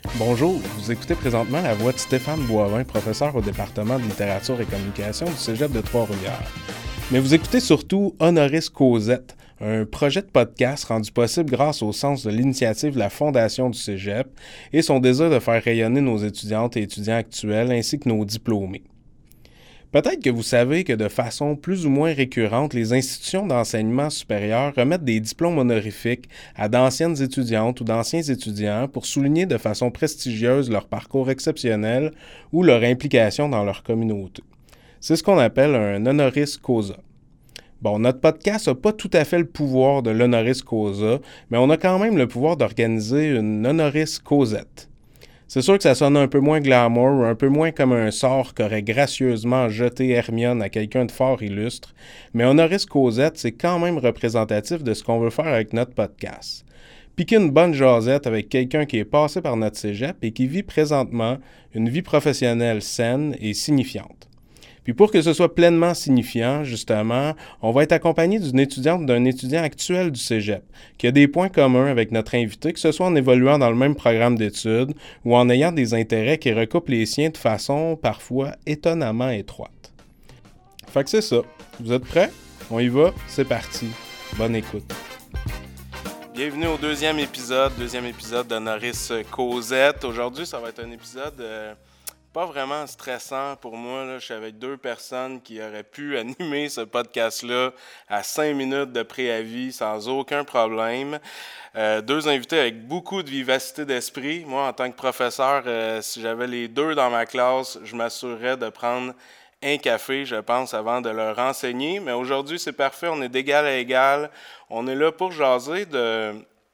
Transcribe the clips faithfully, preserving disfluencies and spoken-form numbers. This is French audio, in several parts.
Bonjour, vous écoutez présentement la voix de Stéphane Boivin, professeur au département de littérature et communication du Cégep de Trois-Rivières. Mais vous écoutez surtout Honoris Causette, un projet de podcast rendu possible grâce au sens de l'initiative de la Fondation du Cégep et son désir de faire rayonner nos étudiantes et étudiants actuels ainsi que nos diplômés. Peut-être que vous savez que de façon plus ou moins récurrente, les institutions d'enseignement supérieur remettent des diplômes honorifiques à d'anciennes étudiantes ou d'anciens étudiants pour souligner de façon prestigieuse leur parcours exceptionnel ou leur implication dans leur communauté. C'est ce qu'on appelle un honoris causa. Bon, notre podcast n'a pas tout à fait le pouvoir de l'honoris causa, mais on a quand même le pouvoir d'organiser une honoris causette. C'est sûr que ça sonne un peu moins glamour, un peu moins comme un sort qu'aurait gracieusement jeté Hermione à quelqu'un de fort illustre, mais Honoris Causette, c'est quand même représentatif de ce qu'on veut faire avec notre podcast. Piquer une bonne jasette avec quelqu'un qui est passé par notre cégep et qui vit présentement une vie professionnelle saine et signifiante. Puis pour que ce soit pleinement signifiant, justement, on va être accompagné d'une étudiante ou d'un étudiant actuel du cégep, qui a des points communs avec notre invité, que ce soit en évoluant dans le même programme d'études ou en ayant des intérêts qui recoupent les siens de façon parfois étonnamment étroite. Fait que c'est ça. Vous êtes prêts? On y va? C'est parti. Bonne écoute. Bienvenue au deuxième épisode, deuxième épisode d'Honoris Causette. Aujourd'hui, ça va être un épisode... Euh... pas vraiment stressant pour moi. Là. Je suis avec deux personnes qui auraient pu animer ce podcast-là à cinq minutes de préavis sans aucun problème. Euh, deux invités avec beaucoup de vivacité d'esprit. Moi, en tant que professeur, euh, si j'avais les deux dans ma classe, je m'assurerais de prendre un café, je pense, avant de leur enseigner. Mais aujourd'hui, c'est parfait. On est d'égal à égal. On est là pour jaser de...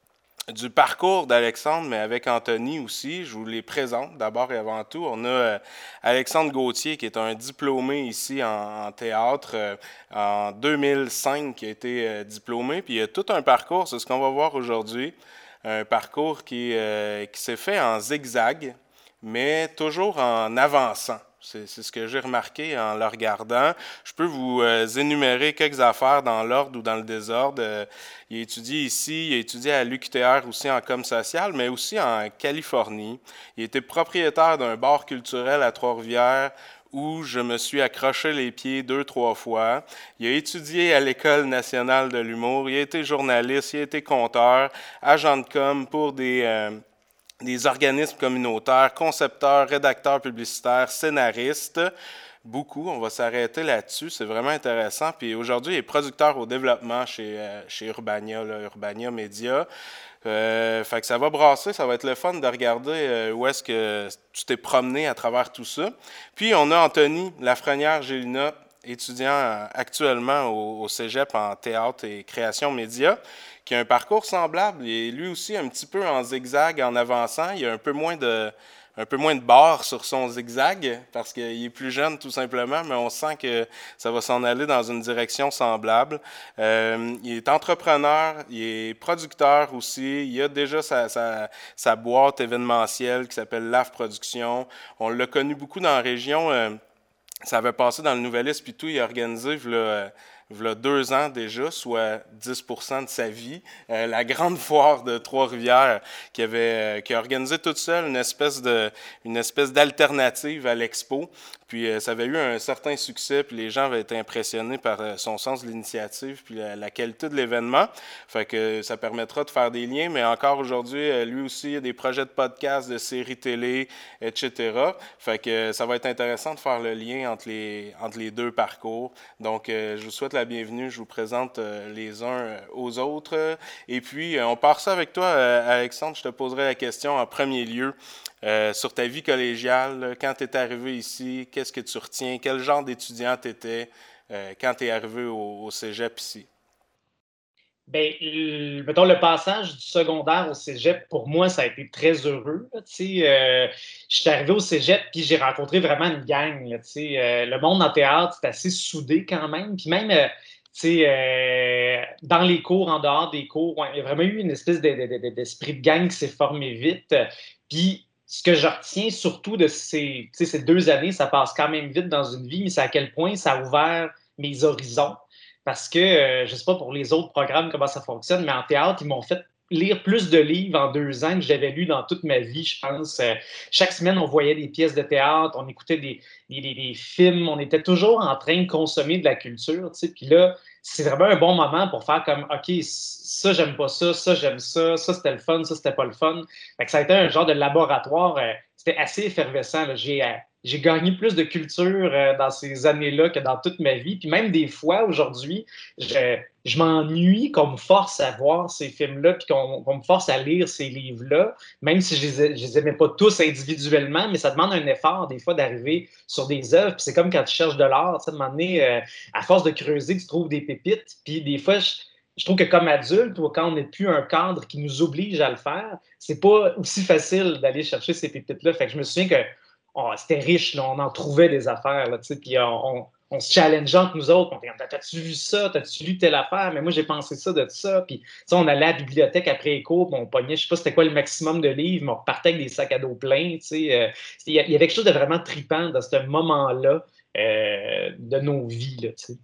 du parcours d'Alexandre, mais avec Anthony aussi. Je vous les présente d'abord et avant tout. On a euh, Alexandre Gauthier, qui est un diplômé ici en, en théâtre euh, en deux mille cinq, qui a été euh, diplômé. Puis il y a tout un parcours, c'est ce qu'on va voir aujourd'hui. Un parcours qui, euh, qui s'est fait en zigzag, mais toujours en avançant. C'est, c'est ce que j'ai remarqué en le regardant. Je peux vous euh, énumérer quelques affaires dans l'ordre ou dans le désordre. Euh, il a étudié ici, il a étudié à l'U Q T R aussi en com social, mais aussi en Californie. Il était propriétaire d'un bar culturel à Trois-Rivières où je me suis accroché les pieds deux, trois fois. Il a étudié à l'École nationale de l'humour. Il a été journaliste, il a été conteur, agent de com pour des... Euh, des organismes communautaires, concepteurs, rédacteurs publicitaires, scénaristes, beaucoup. On va s'arrêter là-dessus, c'est vraiment intéressant. Puis aujourd'hui, il est producteur au développement chez, euh, chez Urbania, là, Urbania Media. Euh, fait que ça va brasser, ça va être le fun de regarder euh, où est-ce que tu t'es promené à travers tout ça. Puis on a Anthony Lafrenière-Gélina, étudiant actuellement au, au Cégep en théâtre et création média, qui a un parcours semblable. Il est lui aussi un petit peu en zigzag en avançant. Il a un peu moins de, un peu moins de barres sur son zigzag parce qu'il est plus jeune tout simplement, mais on sent que ça va s'en aller dans une direction semblable. Euh, il est entrepreneur, il est producteur aussi. Il a déjà sa, sa, sa boîte événementielle qui s'appelle L A F Productions. On l'a connu beaucoup dans la région. Euh, ça avait passé dans le Nouvelliste, puis tout, il a organisé, là, il y a deux ans déjà, soit dix pour cent de sa vie, euh, la grande foire de Trois-Rivières qui avait, euh, qui a organisé toute seule une espèce de, une espèce d'alternative à l'expo. Puis euh, ça avait eu un certain succès, puis les gens avaient été impressionnés par euh, son sens de l'initiative, puis la, la qualité de l'événement. Fait que ça permettra de faire des liens, mais encore aujourd'hui, euh, lui aussi, il y a des projets de podcasts, de séries télé, et cetera. Fait que euh, ça va être intéressant de faire le lien entre les, entre les deux parcours. Donc, euh, je vous souhaite la bienvenue. Je vous présente euh, les uns aux autres. Et puis, euh, on part ça avec toi, euh, Alexandre. Je te poserai la question en premier lieu. Euh, sur ta vie collégiale, là, quand tu es arrivé ici, qu'est-ce que tu retiens? Quel genre d'étudiant tu étais euh, quand tu es arrivé au, au cégep ici? Bien, le, mettons, le passage du secondaire au cégep, pour moi, ça a été très heureux. Là, euh, je suis arrivé au cégep, puis j'ai rencontré vraiment une gang. Là, euh, le monde en théâtre, c'est assez soudé quand même. Puis même, euh, euh, dans les cours, en dehors des cours, ouais, il y a vraiment eu une espèce de, de, de, d'esprit de gang qui s'est formé vite. Puis ce que je retiens surtout de ces, ces deux années, ça passe quand même vite dans une vie, mais c'est à quel point ça a ouvert mes horizons. Parce que, euh, je ne sais pas pour les autres programmes comment ça fonctionne, mais en théâtre, ils m'ont fait lire plus de livres en deux ans que j'avais lu dans toute ma vie, je pense. Euh, chaque semaine, on voyait des pièces de théâtre, on écoutait des, des, des- des films, on était toujours en train de consommer de la culture, tu sais. Puis là, c'est vraiment un bon moment pour faire comme, OK, ça, j'aime pas ça, ça, j'aime ça, ça, c'était le fun, ça, c'était pas le fun. Fait que ça a été un genre de laboratoire, euh, c'était assez effervescent, là. J'ai, euh, j'ai gagné plus de culture euh, dans ces années-là que dans toute ma vie. Puis même des fois, aujourd'hui, je, je m'ennuie qu'on me force à voir ces films-là, puis qu'on, qu'on me force à lire ces livres-là, même si je les, je les aimais pas tous individuellement, mais ça demande un effort des fois d'arriver sur des œuvres. Puis c'est comme quand tu cherches de l'art, tu sais, à un moment donné, euh, à force de creuser, tu trouves des pépites. Puis des fois, je, je trouve que comme adulte, ou quand on n'est plus un cadre qui nous oblige à le faire, c'est pas aussi facile d'aller chercher ces pépites-là. Fait que je me souviens que oh, c'était riche, là, on en trouvait des affaires, là, puis on, on, on, se challengeait entre nous autres, on disait, t'as-tu vu ça, t'as-tu lu telle affaire, mais moi j'ai pensé ça de ça, puis on allait à la bibliothèque après les cours, puis on pognait, je sais pas c'était quoi le maximum de livres, mais on repartait avec des sacs à dos pleins, tu sais, euh, il y, y, avait quelque chose de vraiment trippant dans ce moment-là euh, de nos vies, là, tu sais.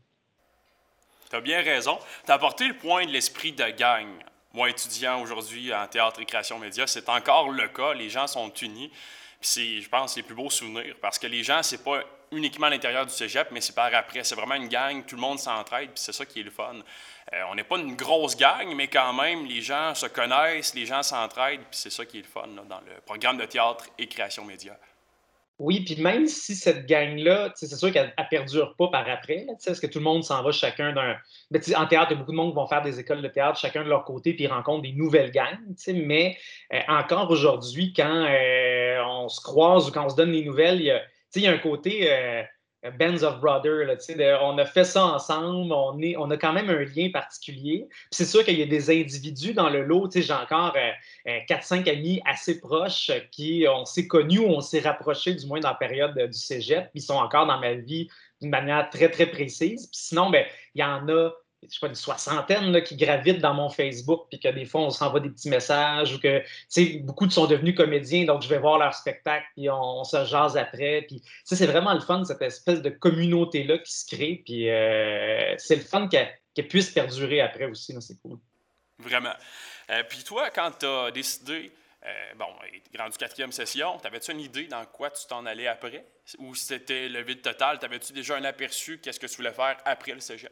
T'as bien raison. T'as apporté le point de l'esprit de gang. Moi, étudiant aujourd'hui en théâtre et création média, c'est encore le cas. Les gens sont unis. Puis c'est, je pense, les plus beaux souvenirs. Parce que les gens, c'est pas uniquement à l'intérieur du cégep, mais c'est par après. C'est vraiment une gang, tout le monde s'entraide, puis c'est ça qui est le fun. Euh, on n'est pas une grosse gang, mais quand même, les gens se connaissent, les gens s'entraident, puis c'est ça qui est le fun là, dans le programme de théâtre et création média. Oui, puis même si cette gang-là, c'est sûr qu'elle ne perdure pas par après, là, parce que tout le monde s'en va chacun d'un. Ben, en théâtre, il y a beaucoup de monde qui vont faire des écoles de théâtre, chacun de leur côté, puis ils rencontrent des nouvelles gangs. Mais euh, encore aujourd'hui, quand euh, on se croise ou quand on se donne des nouvelles, il y a, il y a un côté euh, Bands of Brothers. Là, de, on a fait ça ensemble, on, est, on a quand même un lien particulier. Puis c'est sûr qu'il y a des individus dans le lot. J'ai encore euh, euh, quatre cinq amis assez proches euh, qui on s'est connus ou on s'est rapprochés, du moins dans la période euh, du cégep. Puis ils sont encore dans ma vie d'une manière très, très précise. Puis sinon, ben, il y en a je sais pas, une soixantaine là, qui gravitent dans mon Facebook, puis que des fois, on s'envoie des petits messages, ou que, tu sais, beaucoup sont devenus comédiens, donc je vais voir leur spectacle, puis on, on se jase après, puis ça, c'est vraiment le fun, cette espèce de communauté-là qui se crée, puis euh, c'est le fun qu'elle, qu'elle puisse perdurer après aussi, là, c'est cool. Vraiment. Euh, puis toi, quand tu as décidé, euh, bon, rendu quatrième session, t'avais-tu une idée dans quoi tu t'en allais après? Ou c'était le vide total? T'avais-tu déjà un aperçu qu'est-ce que tu voulais faire après le cégep?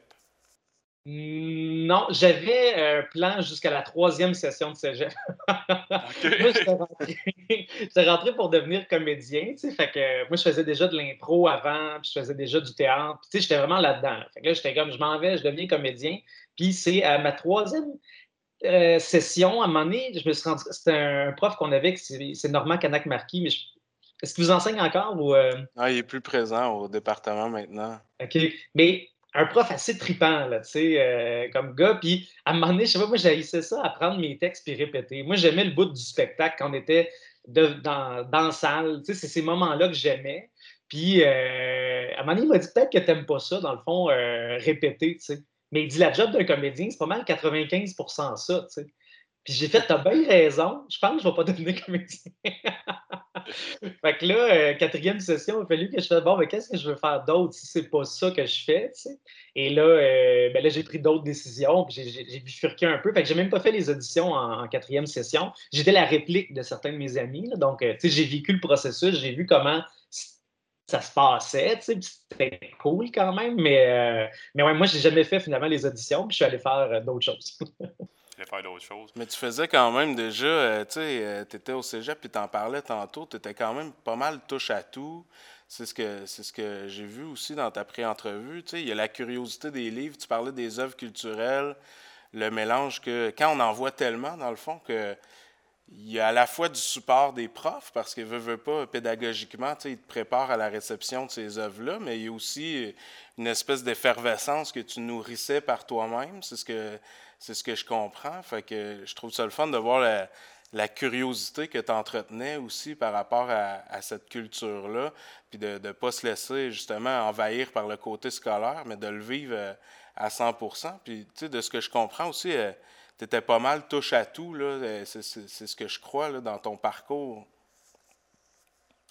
Non, j'avais un plan jusqu'à la troisième session de cégep. Okay. Moi, j'étais rentré, j'étais rentré pour devenir comédien, tu sais, fait que moi, je faisais déjà de l'impro avant, puis je faisais déjà du théâtre, puis tu sais, j'étais vraiment là-dedans. Fait que là, j'étais comme, je m'en vais, je deviens comédien, puis c'est à ma troisième euh, session, à un moment donné, je me suis rendu, c'était un prof qu'on avait, c'est, c'est Normand Canac-Marquis, mais je, est-ce qu'il vous enseigne encore ou... Euh... Ah, il est plus présent au département maintenant. OK. Mais un prof assez trippant, là, tu sais, euh, comme gars. Puis à un moment donné, je sais pas, moi, j'haïssais ça, apprendre mes textes puis répéter. Moi, j'aimais le bout du spectacle quand on était de, dans, dans la salle. Tu sais, c'est ces moments-là que j'aimais. Puis euh, à un moment donné, il m'a dit peut-être que t'aimes pas ça, dans le fond, euh, répéter, tu sais. Mais il dit la job d'un comédien, c'est pas mal quatre-vingt-quinze pour cent ça, tu sais. Puis j'ai fait, t'as bien raison, je pense que je vais pas devenir comédien. Fait que là, euh, quatrième session, il a fallu que je fasse bon, mais qu'est-ce que je veux faire d'autre si c'est pas ça que je fais, tu sais? Et là, euh, ben là j'ai pris d'autres décisions, puis j'ai, j'ai, j'ai bifurqué un peu. Fait que j'ai même pas fait les auditions en, en quatrième session. J'étais la réplique de certains de mes amis, là, donc, euh, tu sais, j'ai vécu le processus, j'ai vu comment ça se passait, tu sais, c'était cool quand même, mais, euh, mais ouais, moi, j'ai jamais fait finalement les auditions, puis je suis allé faire euh, d'autres choses. Je voulais faire d'autres choses. Mais tu faisais quand même déjà, euh, tu sais, euh, tu étais au cégep et t'en parlais tantôt, tu étais quand même pas mal touche à tout. C'est ce que c'est ce que j'ai vu aussi dans ta pré-entrevue. Tu sais, il y a la curiosité des livres, tu parlais des œuvres culturelles, le mélange que, quand on en voit tellement, dans le fond, que il y a à la fois du support des profs, parce qu'ils veulent, veulent pas, pédagogiquement, tu sais, ils te préparent à la réception de ces œuvres-là, mais il y a aussi une espèce d'effervescence que tu nourrissais par toi-même. C'est ce que c'est ce que je comprends. Fait que je trouve ça le fun de voir la, la curiosité que tu entretenais aussi par rapport à, à cette culture-là, puis de ne pas se laisser justement envahir par le côté scolaire, mais de le vivre euh, à cent pour cent. Puis, tu sais, de ce que je comprends aussi, euh, tu étais pas mal touche à tout, là. C'est, c'est, c'est ce que je crois là, dans ton parcours.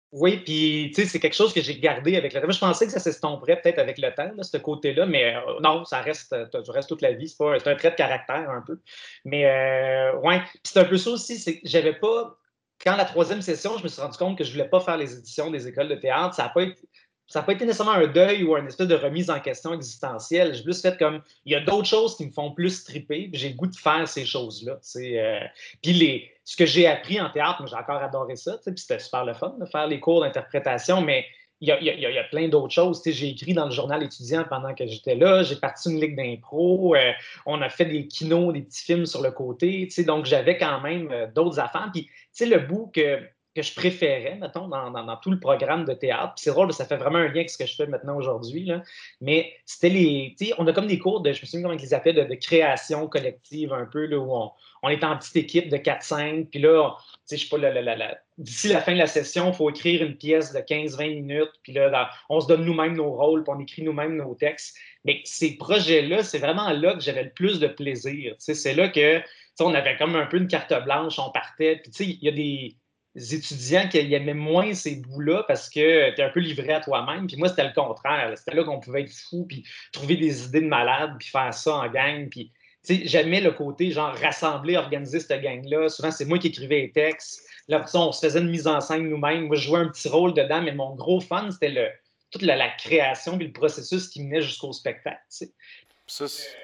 Oui, puis tu sais, c'est quelque chose que j'ai gardé avec le temps. Moi, je pensais que ça s'estomperait peut-être avec le temps, là, ce côté-là, mais euh, non, ça reste, euh, tu restes toute la vie. C'est pas, c'est un trait de caractère un peu. Mais euh, ouais, puis c'est un peu ça aussi, c'est que j'avais pas. Quand la troisième session, je me suis rendu compte que je voulais pas faire les éditions des écoles de théâtre. Ça n'a pas été, ça a pas été nécessairement un deuil ou une espèce de remise en question existentielle. J'ai plus fait comme il y a d'autres choses qui me font plus triper, puis j'ai le goût de faire ces choses-là. C'est euh, puis les, ce que j'ai appris en théâtre, moi, j'ai encore adoré ça, puis c'était super le fun de faire les cours d'interprétation, mais il y a, il y a- il y a plein d'autres choses. Tu sais, j'ai écrit dans le journal étudiant pendant que j'étais là, j'ai parti une ligue d'impro, euh, on a fait des kinos, des petits films sur le côté, tu sais, donc j'avais quand même euh, d'autres affaires. Puis, tu sais, le bout que, que je préférais, mettons, dans, dans- dans tout le programme de théâtre, puis c'est drôle, ça fait vraiment un lien avec ce que je fais maintenant aujourd'hui, là, mais c'était les, tu sais, on a comme des cours de, je me souviens comment ils les appelaient, de, de création collective un peu, là, où on, on est en petite équipe de quatre cinq, puis là, tu sais, je sais pas, la- la- la- la- d'ici la fin de la session, il faut écrire une pièce de quinze vingt minutes, puis là, dans- on se donne nous-mêmes nos rôles, puis on écrit nous-mêmes nos textes. Mais ces projets-là, c'est vraiment là que j'avais le plus de plaisir. Tu sais, c'est là que, tu sais, on avait comme un peu une carte blanche, on partait, puis tu sais, il y a des étudiants qui aimaient moins ces bouts-là parce que tu es un peu livré à toi-même. Puis moi, c'était le contraire. C'était là qu'on pouvait être fou, puis trouver des idées de malade, puis faire ça en gang. Puis tu sais, j'aimais le côté, genre, rassembler, organiser cette gang-là. Souvent, c'est moi qui écrivais les textes. Là, on se faisait une mise en scène nous-mêmes. Moi, je jouais un petit rôle dedans, mais mon gros fun, c'était le, toute la, la création puis le processus qui menait jusqu'au spectacle. Tu sais. Ça,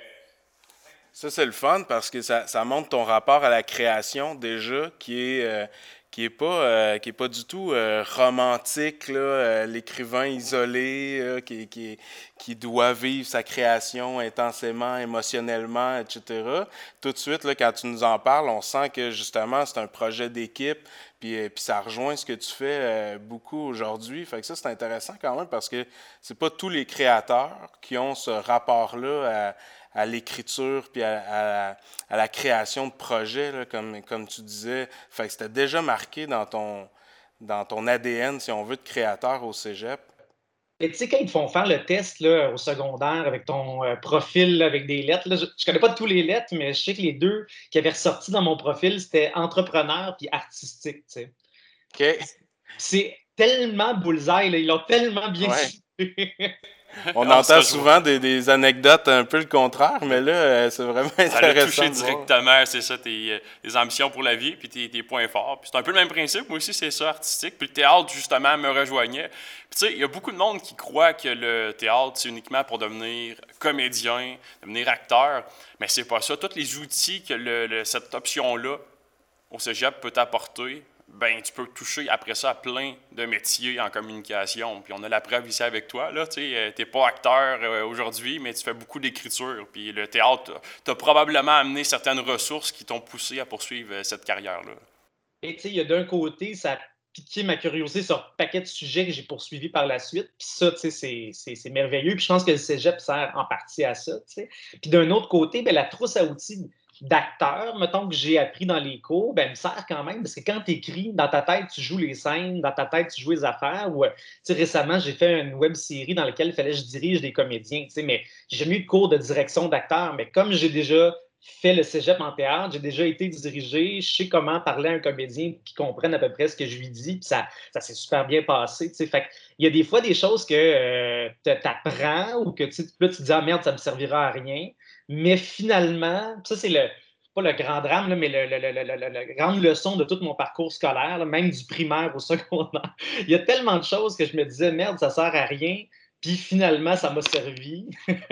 Ça, c'est le fun parce que ça, ça montre ton rapport à la création déjà qui est, euh, qui est pas, euh, qui est pas du tout euh, romantique, là, euh, l'écrivain isolé euh, qui, qui, qui doit vivre sa création intensément, émotionnellement, et cetera. Tout de suite, là, quand tu nous en parles, on sent que justement c'est un projet d'équipe, puis, euh, puis ça rejoint ce que tu fais euh, beaucoup aujourd'hui. Fait que ça, c'est intéressant quand même parce que c'est pas tous les créateurs qui ont ce rapport-là à à l'écriture puis à, à, à la création de projets, là, comme, comme tu disais. Fait que c'était déjà marqué dans ton, dans ton A D N, si on veut, de créateur au cégep. Et tu sais, quand ils te font faire le test là, au secondaire avec ton euh, profil là, avec des lettres, là, je ne connais pas tous les lettres, mais je sais que les deux qui avaient ressorti dans mon profil, c'était entrepreneur puis artistique. Tu sais. OK. C'est tellement bullseye, là, ils l'ont tellement bien Ouais. ciblé. On On se entend rejoint. souvent des, des anecdotes un peu le contraire, mais là, euh, c'est vraiment Ça l'a intéressant touché de voir. directement, c'est ça, tes, euh, tes ambitions pour la vie, puis tes, tes points forts. Puis c'est un peu le même principe, moi aussi, c'est ça, artistique. Puis le théâtre, justement, me rejoignait. Puis tu sais, il y a beaucoup de monde qui croit que le théâtre, c'est uniquement pour devenir comédien, devenir acteur, mais c'est pas ça. Tous les outils que le, le- cette option-là au cégep peut t'apporter, ben tu peux toucher après ça à plein de métiers en communication. Puis on a la preuve ici avec toi, là, tu sais, t'es pas acteur euh, aujourd'hui, mais tu fais beaucoup d'écriture. Puis le théâtre t'a probablement amené certaines ressources qui t'ont poussé à poursuivre euh, cette carrière-là. Et tu sais, il y a d'un côté, ça a piqué ma curiosité sur un paquet de sujets que j'ai poursuivis par la suite. Puis ça, tu sais, c'est, c'est, c'est merveilleux. Puis je pense que le cégep sert en partie à ça, tu sais. Puis d'un autre côté, ben, la trousse à outils d'acteur, mettons, que j'ai appris dans les cours, ben, me sert quand même parce que quand tu écris, dans ta tête, tu joues les scènes, dans ta tête, tu joues les affaires. Ou, euh, tu sais, récemment, j'ai fait une web série dans laquelle il fallait que je dirige des comédiens, tu sais, mais j'ai jamais eu de cours de direction d'acteur. Mais comme j'ai déjà fait le cégep en théâtre, j'ai déjà été dirigé, je sais comment parler à un comédien qui comprenne à peu près ce que je lui dis, puis ça, ça s'est super bien passé. Tu sais. Fait il y a des fois des choses que euh, tu apprends ou que tu, là, tu te dis ah merde, ça me servira à rien. Mais finalement, ça c'est le pas le grand drame, là, mais le, le, le, le, la grande leçon de tout mon parcours scolaire, là, même du primaire au secondaire. Il y a tellement de choses que je me disais merde, ça sert à rien. Puis finalement, ça m'a servi.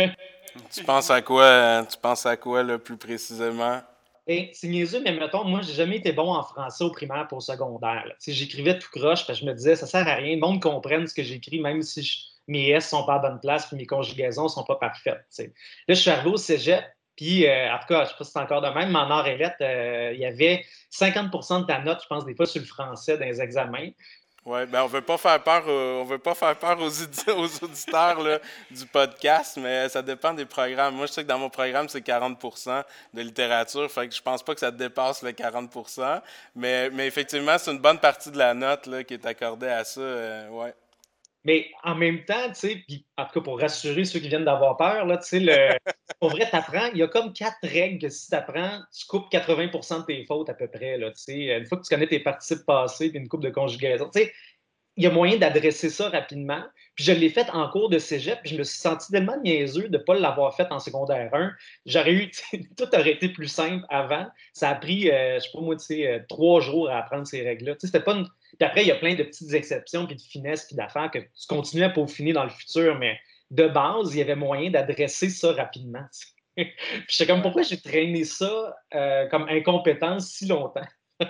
Tu penses à quoi, euh, tu penses à quoi là, plus précisément? Et c'est niaiseux, mais mettons, moi, j'ai jamais été bon en français au primaire pour au secondaire. Là. J'écrivais tout croche parce que je me disais, ça sert à rien. Le monde comprenne ce que j'écris, même si je- mes S sont pas à bonne place puis mes conjugaisons sont pas parfaites. T'sais. Là, je suis arrivé au cégep, puis euh, en tout cas, je sais pas si c'est encore de même, mais en art et lettres, euh, il y avait cinquante pour cent de ta note, je pense, des fois sur le français dans les examens. Ouais, ben on veut pas faire peur, aux- on veut pas faire peur aux, audi- aux auditeurs là, du podcast, mais ça dépend des programmes. Moi, je sais que dans mon programme, c'est quarante pour cent de littérature, fait que je pense pas que ça dépasse le quarante pour cent, mais, mais effectivement, c'est une bonne partie de la note là, qui est accordée à ça. Euh, ouais. Mais en même temps, tu sais, puis en tout cas pour rassurer ceux qui viennent d'avoir peur, là, tu sais, le... pour vrai, t'apprends, il y a comme quatre règles que si t'apprends, tu coupes quatre-vingts pour cent de tes fautes à peu près, là, tu sais. Une fois que tu connais tes participes passés puis une coupe de conjugaison, tu sais, il y a moyen d'adresser ça rapidement. Puis je l'ai fait en cours de cégep, puis je me suis senti tellement niaiseux de ne pas l'avoir fait en secondaire un. J'aurais eu, tout aurait été plus simple avant. Ça a pris, euh, je sais pas moi, tu sais, euh, trois jours à apprendre ces règles-là. Tu sais, c'était pas une... Puis après, il y a plein de petites exceptions, puis de finesses, puis d'affaires que tu continues à peaufiner dans le futur, mais de base, il y avait moyen d'adresser ça rapidement. Puis j'étais comme, pourquoi j'ai traîné ça euh, comme incompétence si longtemps?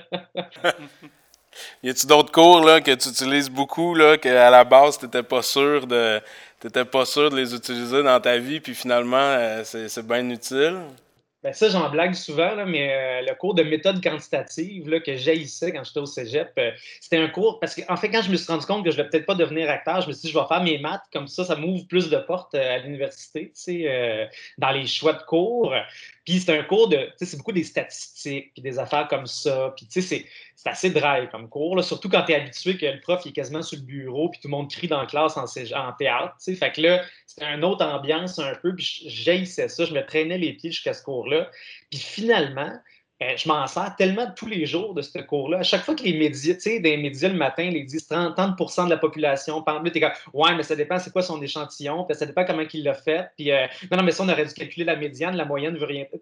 Y a-tu d'autres cours là, que tu utilises beaucoup, là, qu'à la base, tu n'étais pas sûr de t'étais pas sûr de les utiliser dans ta vie, puis finalement, euh, c'est, c'est bien utile? Ben ça, j'en blague souvent, là, mais euh, le cours de méthode quantitative là, que j'haïssais quand j'étais au cégep, euh, c'était un cours, parce qu'en en fait, quand je me suis rendu compte que je ne vais peut-être pas devenir acteur, je me suis dit, je vais faire mes maths, comme ça, ça m'ouvre plus de portes euh, à l'université, tu sais, euh, dans les choix de cours. Puis c'est un cours de, tu sais, c'est beaucoup des statistiques, puis des affaires comme ça, puis tu sais, c'est, c'est assez dry comme cours, là, surtout quand tu es habitué que le prof il est quasiment sur le bureau, puis tout le monde crie dans la classe en, cég- en théâtre, tu sais, fait que là, c'était une autre ambiance un peu, puis j'haïssais ça, je me traînais les pieds jusqu'à ce cours-là. Puis finalement, euh, je m'en sers tellement tous les jours de ce cours-là. À chaque fois que les médias, tu sais, des médias le matin, ils disent trente pour cent de la population, par exemple, t'es comme, ouais, mais ça dépend, c'est quoi son échantillon, puis ça dépend comment il l'a fait, puis euh, non, non, mais ça, on aurait dû calculer la médiane, la moyenne ne veut rien.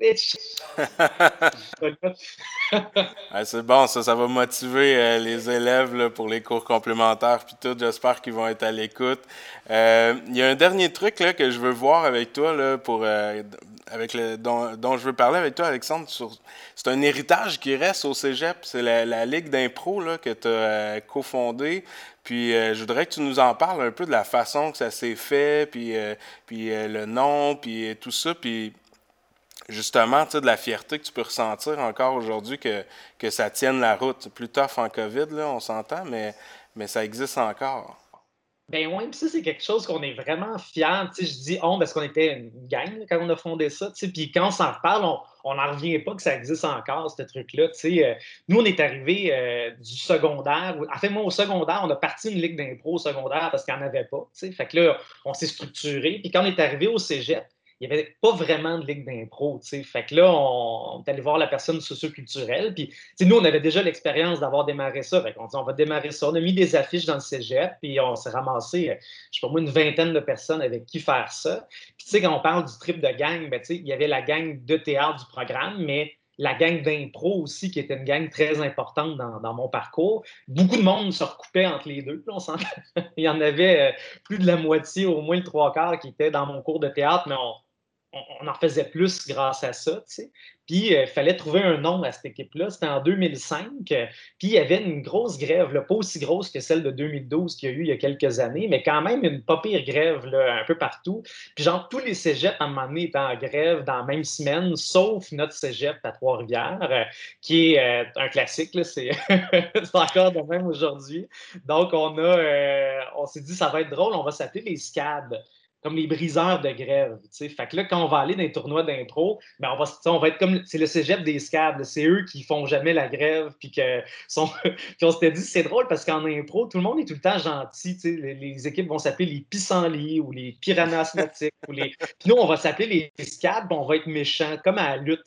Ah, c'est bon, ça, ça va motiver euh, les élèves là, pour les cours complémentaires puis tout. J'espère qu'ils vont être à l'écoute. Euh, Il y a un dernier truc là, que je veux voir avec toi là, pour euh, avec le dont, dont je veux parler avec toi, Alexandre. Sur, c'est un héritage qui reste au Cégep. C'est la, la Ligue d'impro là, que tu as euh, cofondée. Puis euh, je voudrais que tu nous en parles un peu de la façon que ça s'est fait, puis, euh, puis euh, le nom, puis tout ça. Puis justement, tu sais, de la fierté que tu peux ressentir encore aujourd'hui que, que ça tienne la route. C'est plus tough en COVID, là, on s'entend, mais, mais ça existe encore. Ben oui, puis ça, c'est quelque chose qu'on est vraiment fiers. Tu sais, je dis on parce qu'on était une gang là, quand on a fondé ça. Tu sais, puis quand on s'en reparle, on n'en revient pas que ça existe encore, ce truc-là. Tu sais, euh, nous, on est arrivés euh, du secondaire. En fait, moi, au secondaire, on a parti une ligue d'impro au secondaire parce qu'il n'y en avait pas. Tu sais, fait que là, on s'est structuré. Puis quand on est arrivé au cégep, il n'y avait pas vraiment de ligue d'impro, tu sais. Fait que là, on, on est allé voir la personne socioculturelle. Puis, tu sais, nous, on avait déjà l'expérience d'avoir démarré ça. Fait qu'on dit, on va démarrer ça. On a mis des affiches dans le cégep, puis on s'est ramassé, je sais pas moi, une vingtaine de personnes avec qui faire ça. Puis, tu sais, quand on parle du trip de gang, ben, tu sais, il y avait la gang de théâtre du programme, mais la gang d'impro aussi, qui était une gang très importante dans, dans mon parcours. Beaucoup de monde se recoupait entre les deux. On s'en... il y en avait plus de la moitié, au moins le trois quarts, qui étaient dans mon cours de théâtre, mais on on en faisait plus grâce à ça, tu sais. Puis, il euh, fallait trouver un nom à cette équipe-là. C'était en deux mille cinq. Euh, puis, il y avait une grosse grève, là, pas aussi grosse que celle de deux mille douze qu'il y a eu il y a quelques années, mais quand même une pas pire grève là, un peu partout. Puis, genre, tous les cégeps, à un moment donné, étaient en grève dans la même semaine, sauf notre cégep à Trois-Rivières, euh, qui est euh, un classique. Là, c'est... c'est encore de même aujourd'hui. Donc, on a, euh, on s'est dit, ça va être drôle, on va s'appeler les SCAD, comme les briseurs de grève. T'sais. Fait que là, quand on va aller dans les tournois d'impro, ben on, va, on va être comme. C'est le cégep des scabs. C'est eux qui font jamais la grève. Puis, que sont, puis on s'était dit, c'est drôle parce qu'en impro, tout le monde est tout le temps gentil. Les, les équipes vont s'appeler les pissenlits ou les piranhas nautiques. Ou les... Puis nous, on va s'appeler les scabs, on va être méchants, comme à la lutte.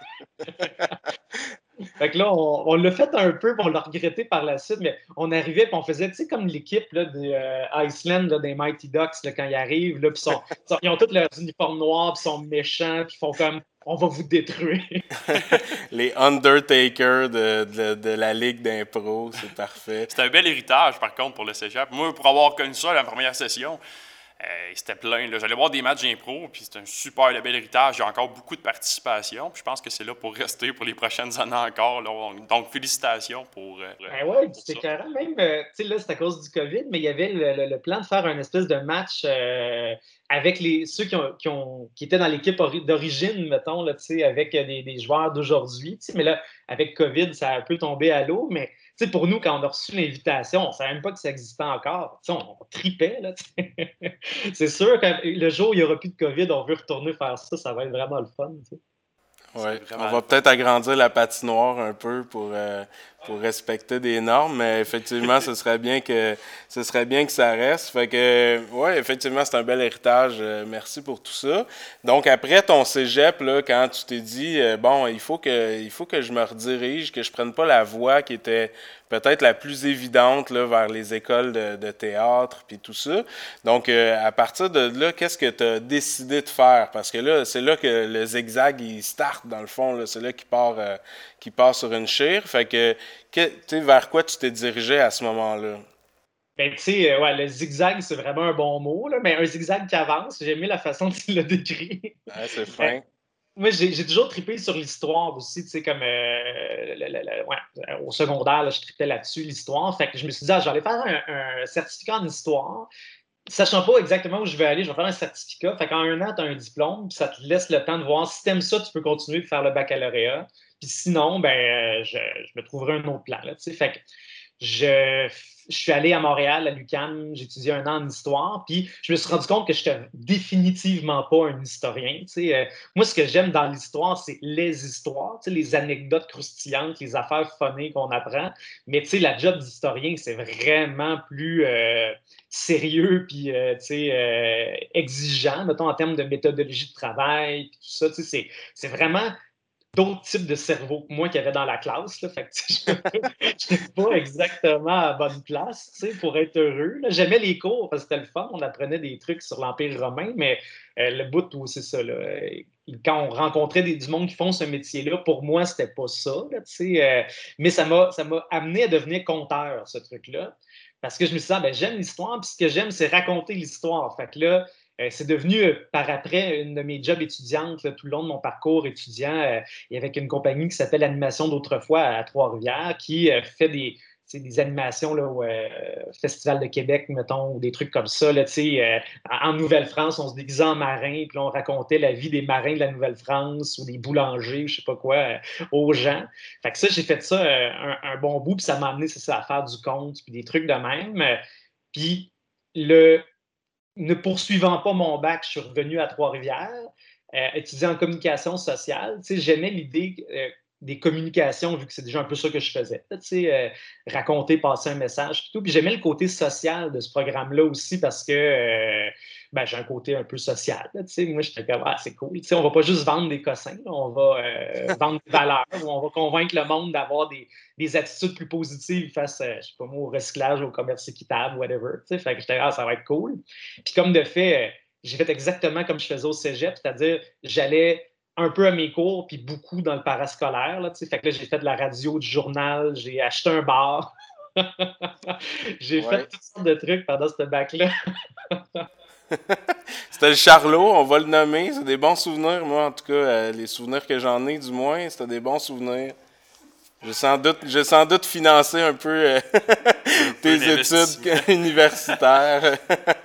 Fait que là, on, on l'a fait un peu, puis on l'a regretté par la suite, mais on arrivait, puis on faisait, tu sais, comme l'équipe là, de euh, Iceland, là, des Mighty Ducks, là, quand ils arrivent, là, puis sont, sont, ils ont tous leurs uniformes noirs, puis sont méchants, puis ils font comme, on va vous détruire. Les Undertaker de, de, de la Ligue d'impro, c'est parfait. C'est un bel héritage, par contre, pour le cégep. Moi, pour avoir connu ça la première session, Euh, c'était plein. Là. J'allais voir des matchs d'impro, puis c'est un super bel héritage. J'ai encore beaucoup de participation, puis je pense que c'est là pour rester pour les prochaines années encore. Là. Donc, félicitations pour, euh, ben ouais, pour c'est ça. carré. Même, euh, tu sais, là, c'est à cause du COVID, mais il y avait le, le, le plan de faire un espèce de match euh, avec les, ceux qui, ont, qui, ont, qui étaient dans l'équipe ori- d'origine, mettons, là, tu sais, avec des, des joueurs d'aujourd'hui. Tu sais, mais là, avec COVID, ça a un peu tombé à l'eau, mais tu sais, pour nous, quand on a reçu l'invitation, on ne savait même pas que ça existait encore. Tu sais, on, on tripait, là, tu sais. C'est sûr que le jour où il n'y aura plus de COVID, on veut retourner faire ça, ça va être vraiment le fun, tu sais. Ouais. On va peut-être agrandir la patinoire un peu pour, euh, pour respecter des normes, mais effectivement, ce serait bien que ce serait bien que ça reste. Fait que ouais, effectivement, c'est un bel héritage. Euh, merci pour tout ça. Donc après ton cégep, là, quand tu t'es dit euh, bon, il faut que il faut que je me redirige, que je prenne pas la voie qui était peut-être la plus évidente là, vers les écoles de, de théâtre puis tout ça. Donc, euh, à partir de là, qu'est-ce que tu as décidé de faire? Parce que là, c'est là que le zigzag, il start, dans le fond. Là, c'est là qu'il part, euh, qu'il part sur une chire. Fait que, que tu sais, vers quoi tu t'es dirigé à ce moment-là? Ben, tu sais, euh, ouais, le zigzag, c'est vraiment un bon mot, là, mais un zigzag qui avance, j'ai aimé la façon dont il l'a décrit. Ouais, c'est Euh, fin. Moi, j'ai j'ai toujours trippé sur l'histoire aussi, tu sais, comme euh, le- le- le- ouais, euh, au secondaire, là, je trippais là-dessus, l'histoire. Fait que je me suis dit, ah, j'allais faire un, un certificat en histoire, sachant pas exactement où je vais aller, je vais faire un certificat. Fait qu'en un an, tu as un diplôme, puis ça te laisse le temps de voir si tu aimes ça, tu peux continuer de faire le baccalauréat. Puis sinon, ben, euh, je, je me trouverai un autre plan, là, tu sais. Fait que je, je suis allé à Montréal, à l'U Q A M, j'ai étudié un an en histoire, puis je me suis rendu compte que je n'étais définitivement pas un historien. Tu sais. Euh, moi, ce que j'aime dans l'histoire, c'est les histoires, tu sais, les anecdotes croustillantes, les affaires funnées qu'on apprend. Mais tu sais, la job d'historien, c'est vraiment plus euh, sérieux puis euh, tu sais, euh, exigeant, mettons, en termes de méthodologie de travail, puis tout ça. Tu sais, c'est, c'est vraiment d'autres types de cerveaux que moi qu'il y avait dans la classe. Là. Fait que, je n'étais pas exactement à la bonne place pour être heureux. Là. J'aimais les cours parce que c'était le fun. On apprenait des trucs sur l'Empire romain, mais euh, le bout où c'est ça. Là, quand on rencontrait des, du monde qui font ce métier-là, pour moi, c'était pas ça. Là, euh, mais ça m'a, ça m'a amené à devenir conteur, ce truc-là. Parce que je me suis dit, ah, ben, j'aime l'histoire, puis ce que j'aime, c'est raconter l'histoire. Fait que là, euh, c'est devenu euh, par après une de mes jobs étudiantes, là, tout le long de mon parcours étudiant. Euh, il y avait une compagnie qui s'appelle Animation d'autrefois à Trois-Rivières qui euh, fait des, des animations là, au euh, Festival de Québec, mettons, ou des trucs comme ça. Là, euh, en Nouvelle-France, on se déguisait en marin, puis on racontait la vie des marins de la Nouvelle-France ou des boulangers, je sais pas quoi, euh, aux gens. Fait que ça, j'ai fait ça euh, un, un, bon bout, puis ça m'a amené, c'est ça, à faire du compte, puis des trucs de même. Puis le ne poursuivant pas mon bac, je suis revenu à Trois-Rivières, euh, étudiant en communication sociale. Tu sais, j'aimais l'idée euh, des communications, vu que c'est déjà un peu ça que je faisais. Tu sais, euh, raconter, passer un message, tout. Puis j'aimais le côté social de ce programme-là aussi parce que euh, ben, j'ai un côté un peu social. Là, tu sais. Moi, j'étais comme, ah, c'est cool. Tu sais, on va pas juste vendre des cossins, là, on va euh, vendre des valeurs, ou on va convaincre le monde d'avoir des, des attitudes plus positives face, euh, je sais pas moi, au recyclage, au commerce équitable, whatever. Tu sais. Fait que j'étais, ah, ça va être cool. Puis comme de fait, j'ai fait exactement comme je faisais au cégep, c'est-à-dire j'allais un peu à mes cours, puis beaucoup dans le parascolaire. Là, fait que là, j'ai fait de la radio, du journal, j'ai acheté un bar. J'ai fait Ouais. toutes sortes de trucs pendant ce bac-là. C'était le Charlot, on va le nommer. C'est des bons souvenirs. Moi, en tout cas, euh, les souvenirs que j'en ai, du moins, c'était des bons souvenirs. J'ai sans doute, j'ai sans doute financé un peu euh, Un peu tes études universitaires.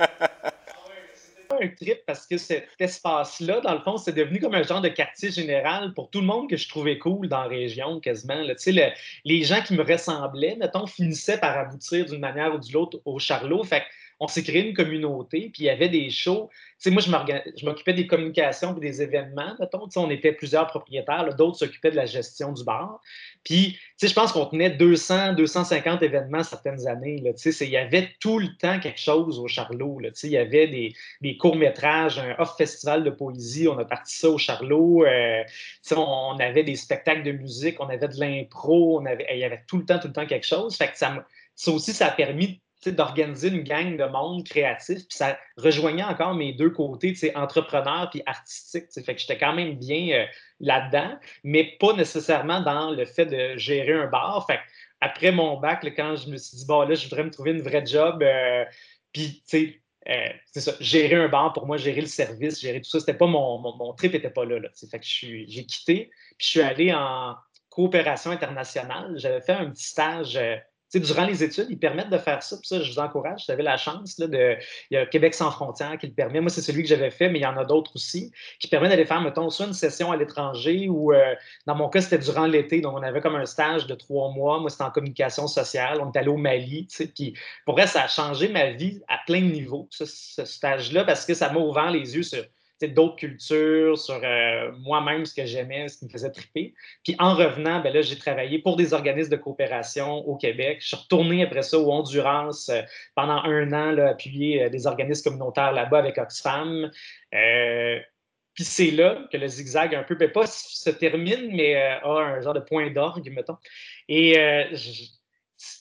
Un trip parce que cet espace-là, dans le fond, c'est devenu comme un genre de quartier général pour tout le monde que je trouvais cool dans la région, quasiment. Là. Tu sais, le- les gens qui me ressemblaient, mettons, finissaient par aboutir d'une manière ou d'une autre au Charlot. Fait on s'est créé une communauté, puis il y avait des shows. Tu sais, moi, je m'occupais des communications et des événements, mettons. Tu sais, on était plusieurs propriétaires, là, d'autres s'occupaient de la gestion du bar. Puis, tu sais, je pense qu'on tenait deux cents, deux cent cinquante événements certaines années. Là. Tu sais, il y avait tout le temps quelque chose au Charlot. Là. Tu sais, il y avait des, des courts-métrages, un off-festival de poésie, on a parti ça au Charlot. Euh, on avait des spectacles de musique, on avait de l'impro, on avait, il y avait tout le temps, tout le temps quelque chose. Fait que ça, ça aussi, ça a permis d'organiser une gang de monde créatif, puis ça rejoignait encore mes deux côtés, entrepreneur puis artistique. Fait que j'étais quand même bien euh, là-dedans, mais pas nécessairement dans le fait de gérer un bar. Fait que après mon bac, là, quand je me suis dit, bon, là, je voudrais me trouver une vraie job, euh, puis, tu sais, euh, c'est ça, gérer un bar, pour moi, gérer le service, gérer tout ça, c'était pas mon, mon, mon trip n'était pas là. là fait que j'ai quitté, puis je suis allé en coopération internationale. J'avais fait un petit stage euh, durant les études, ils permettent de faire ça, puis ça, je vous encourage. Vous avez la chance, là, de, il y a Québec sans frontières qui le permet. Moi, c'est celui que j'avais fait, mais il y en a d'autres aussi, qui permet d'aller faire, mettons, soit une session à l'étranger ou, euh, dans mon cas, c'était durant l'été, donc on avait comme un stage de trois mois. Moi, c'était en communication sociale. On est allé au Mali, tu sais, puis pour vrai, ça a changé ma vie à plein de niveaux, ce, ce stage-là, parce que ça m'a ouvert les yeux sur d'autres cultures, sur euh, moi-même, ce que j'aimais, ce qui me faisait triper. Puis en revenant, ben là, j'ai travaillé pour des organismes de coopération au Québec. Je suis retourné après ça au Honduras euh, pendant un an, là, appuyer euh, des organismes communautaires là-bas avec Oxfam. Euh, puis c'est là que le zigzag un peu, ben pas se termine, mais euh, a un genre de point d'orgue, mettons. Et euh,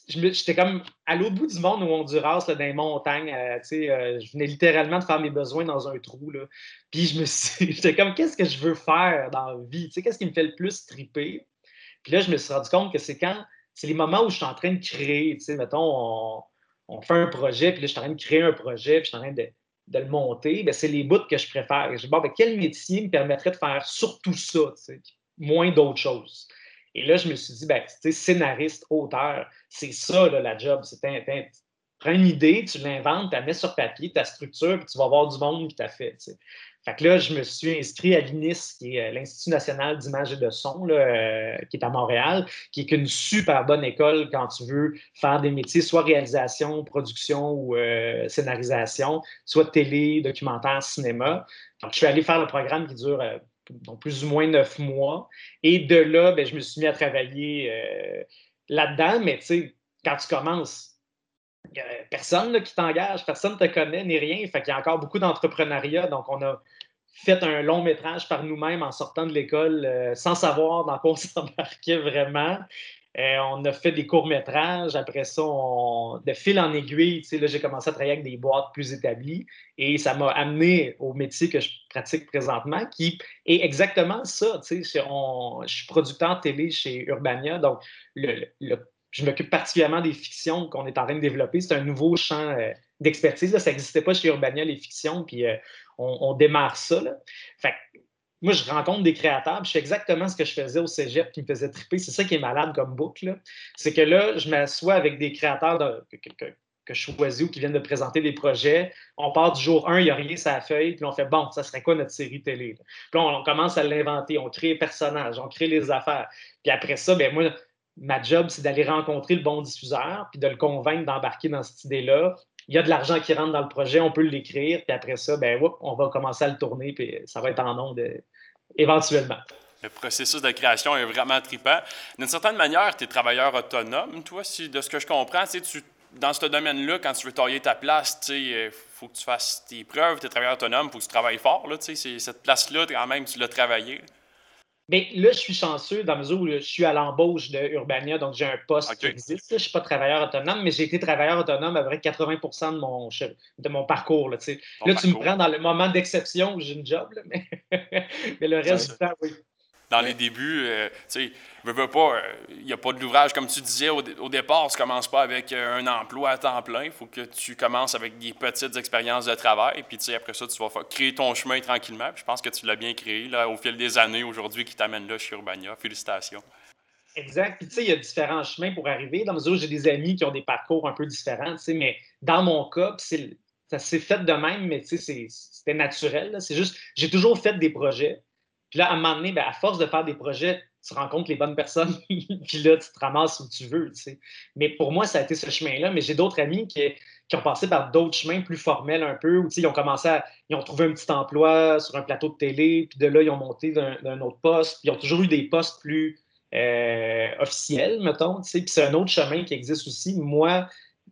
j'étais comme à l'autre bout du monde au Honduras, là, dans les montagnes. Euh, euh, je venais littéralement de faire mes besoins dans un trou. Là. Puis je me suis, j'étais comme, qu'est-ce que je veux faire dans la vie? T'sais, qu'est-ce qui me fait le plus triper? Puis là, je me suis rendu compte que c'est quand, c'est les moments où je suis en train de créer. Mettons, on, on fait un projet, puis là, je suis en train de créer un projet, puis je suis en train de, de le monter. Ben, c'est les bouts que je préfère. Je dis, bon, ben, quel métier me permettrait de faire surtout ça, moins d'autres choses? Et là, je me suis dit, ben, tu sais, scénariste, auteur, c'est ça, là, la job. C'est un, un, tu prends une idée, tu l'inventes, tu la mets sur papier, ta structure, puis tu vas voir du monde qui t'a fait. T'sais. Fait que là, je me suis inscrit à l'I N I S, qui est l'Institut national d'image et de son, là, euh, qui est à Montréal, qui est une super bonne école quand tu veux faire des métiers, soit réalisation, production ou euh, scénarisation, soit télé, documentaire, cinéma. Donc, je suis allé faire le programme qui dure euh, donc plus ou moins neuf mois. Et de là, ben, je me suis mis à travailler euh, là-dedans. Mais tu sais, quand tu commences, il n'y a personne là, qui t'engage, personne ne te connaît ni rien. Fait qu'il y a encore beaucoup d'entrepreneuriat. Donc, on a fait un long métrage par nous-mêmes en sortant de l'école euh, sans savoir dans quoi on s'embarquait vraiment. Euh, on a fait des courts-métrages. Après ça, on, de fil en aiguille, là, j'ai commencé à travailler avec des boîtes plus établies et ça m'a amené au métier que je pratique présentement, qui est exactement ça. On, je suis producteur télé chez Urbania, donc le, le, je m'occupe particulièrement des fictions qu'on est en train de développer. C'est un nouveau champ euh, d'expertise. Là. Ça n'existait pas chez Urbania, les fictions, puis euh, on, on démarre ça. Là. Fait moi, je rencontre des créateurs, puis je fais exactement ce que je faisais au cégep qui me faisait triper. C'est ça qui est malade comme boucle. C'est que là, je m'assois avec des créateurs de, que, que, que je choisis ou qui viennent de présenter des projets. On part du jour un, il n'y a rien sur la feuille, puis on fait, bon, ça serait quoi notre série télé? Puis là, on, on commence à l'inventer, on crée les personnages, on crée les affaires. Puis après ça, ben moi, ma job, c'est d'aller rencontrer le bon diffuseur, puis de le convaincre d'embarquer dans cette idée-là. Il y a de l'argent qui rentre dans le projet, on peut l'écrire, puis après ça, ben, whoop, on va commencer à le tourner, puis ça va être en ondes euh, éventuellement. Le processus de création est vraiment trippant. D'une certaine manière, tu es travailleur autonome, toi, si, de ce que je comprends. Tu, dans ce domaine-là, quand tu veux tailler ta place, il faut que tu fasses tes preuves, tu es travailleur autonome, il faut que tu travailles fort. Là, cette place-là, quand même, tu l'as travaillée. Bien, là, je suis chanceux dans la mesure où je suis à l'embauche de Urbania, donc j'ai un poste okay. qui existe. Je ne suis pas travailleur autonome, mais j'ai été travailleur autonome à vrai quatre-vingts pour cent de mon, de mon parcours. Là, là parcours. Tu me prends dans le moment d'exception où j'ai une job, là, mais, mais le reste du temps, oui. Dans ouais. les débuts, euh, tu sais, veux, veux pas, il n'y a pas de l'ouvrage, comme tu disais, au, au départ, tu ne commences pas avec un emploi à temps plein. Il faut que tu commences avec des petites expériences de travail. Puis, tu sais, après ça, tu vas faire, créer ton chemin tranquillement. Puis, je pense que tu l'as bien créé là, au fil des années aujourd'hui qui t'amène là chez Urbania. Félicitations. Exact. Puis, tu sais, il y a différents chemins pour arriver. Dans mesure où j'ai des amis qui ont des parcours un peu différents, tu sais, mais dans mon cas, c'est, ça s'est fait de même, mais tu sais, c'était naturel. Là. C'est juste, j'ai toujours fait des projets. Puis là, à un moment donné, bien, à force de faire des projets, tu rencontres les bonnes personnes, puis là, tu te ramasses où tu veux, tu sais. Mais pour moi, ça a été ce chemin-là. Mais j'ai d'autres amis qui, qui ont passé par d'autres chemins plus formels un peu, où tu sais, ils ont commencé à... Ils ont trouvé un petit emploi sur un plateau de télé, puis de là, ils ont monté d'un, d'un autre poste, puis ils ont toujours eu des postes plus euh, officiels, mettons, tu sais. Puis c'est un autre chemin qui existe aussi. Moi,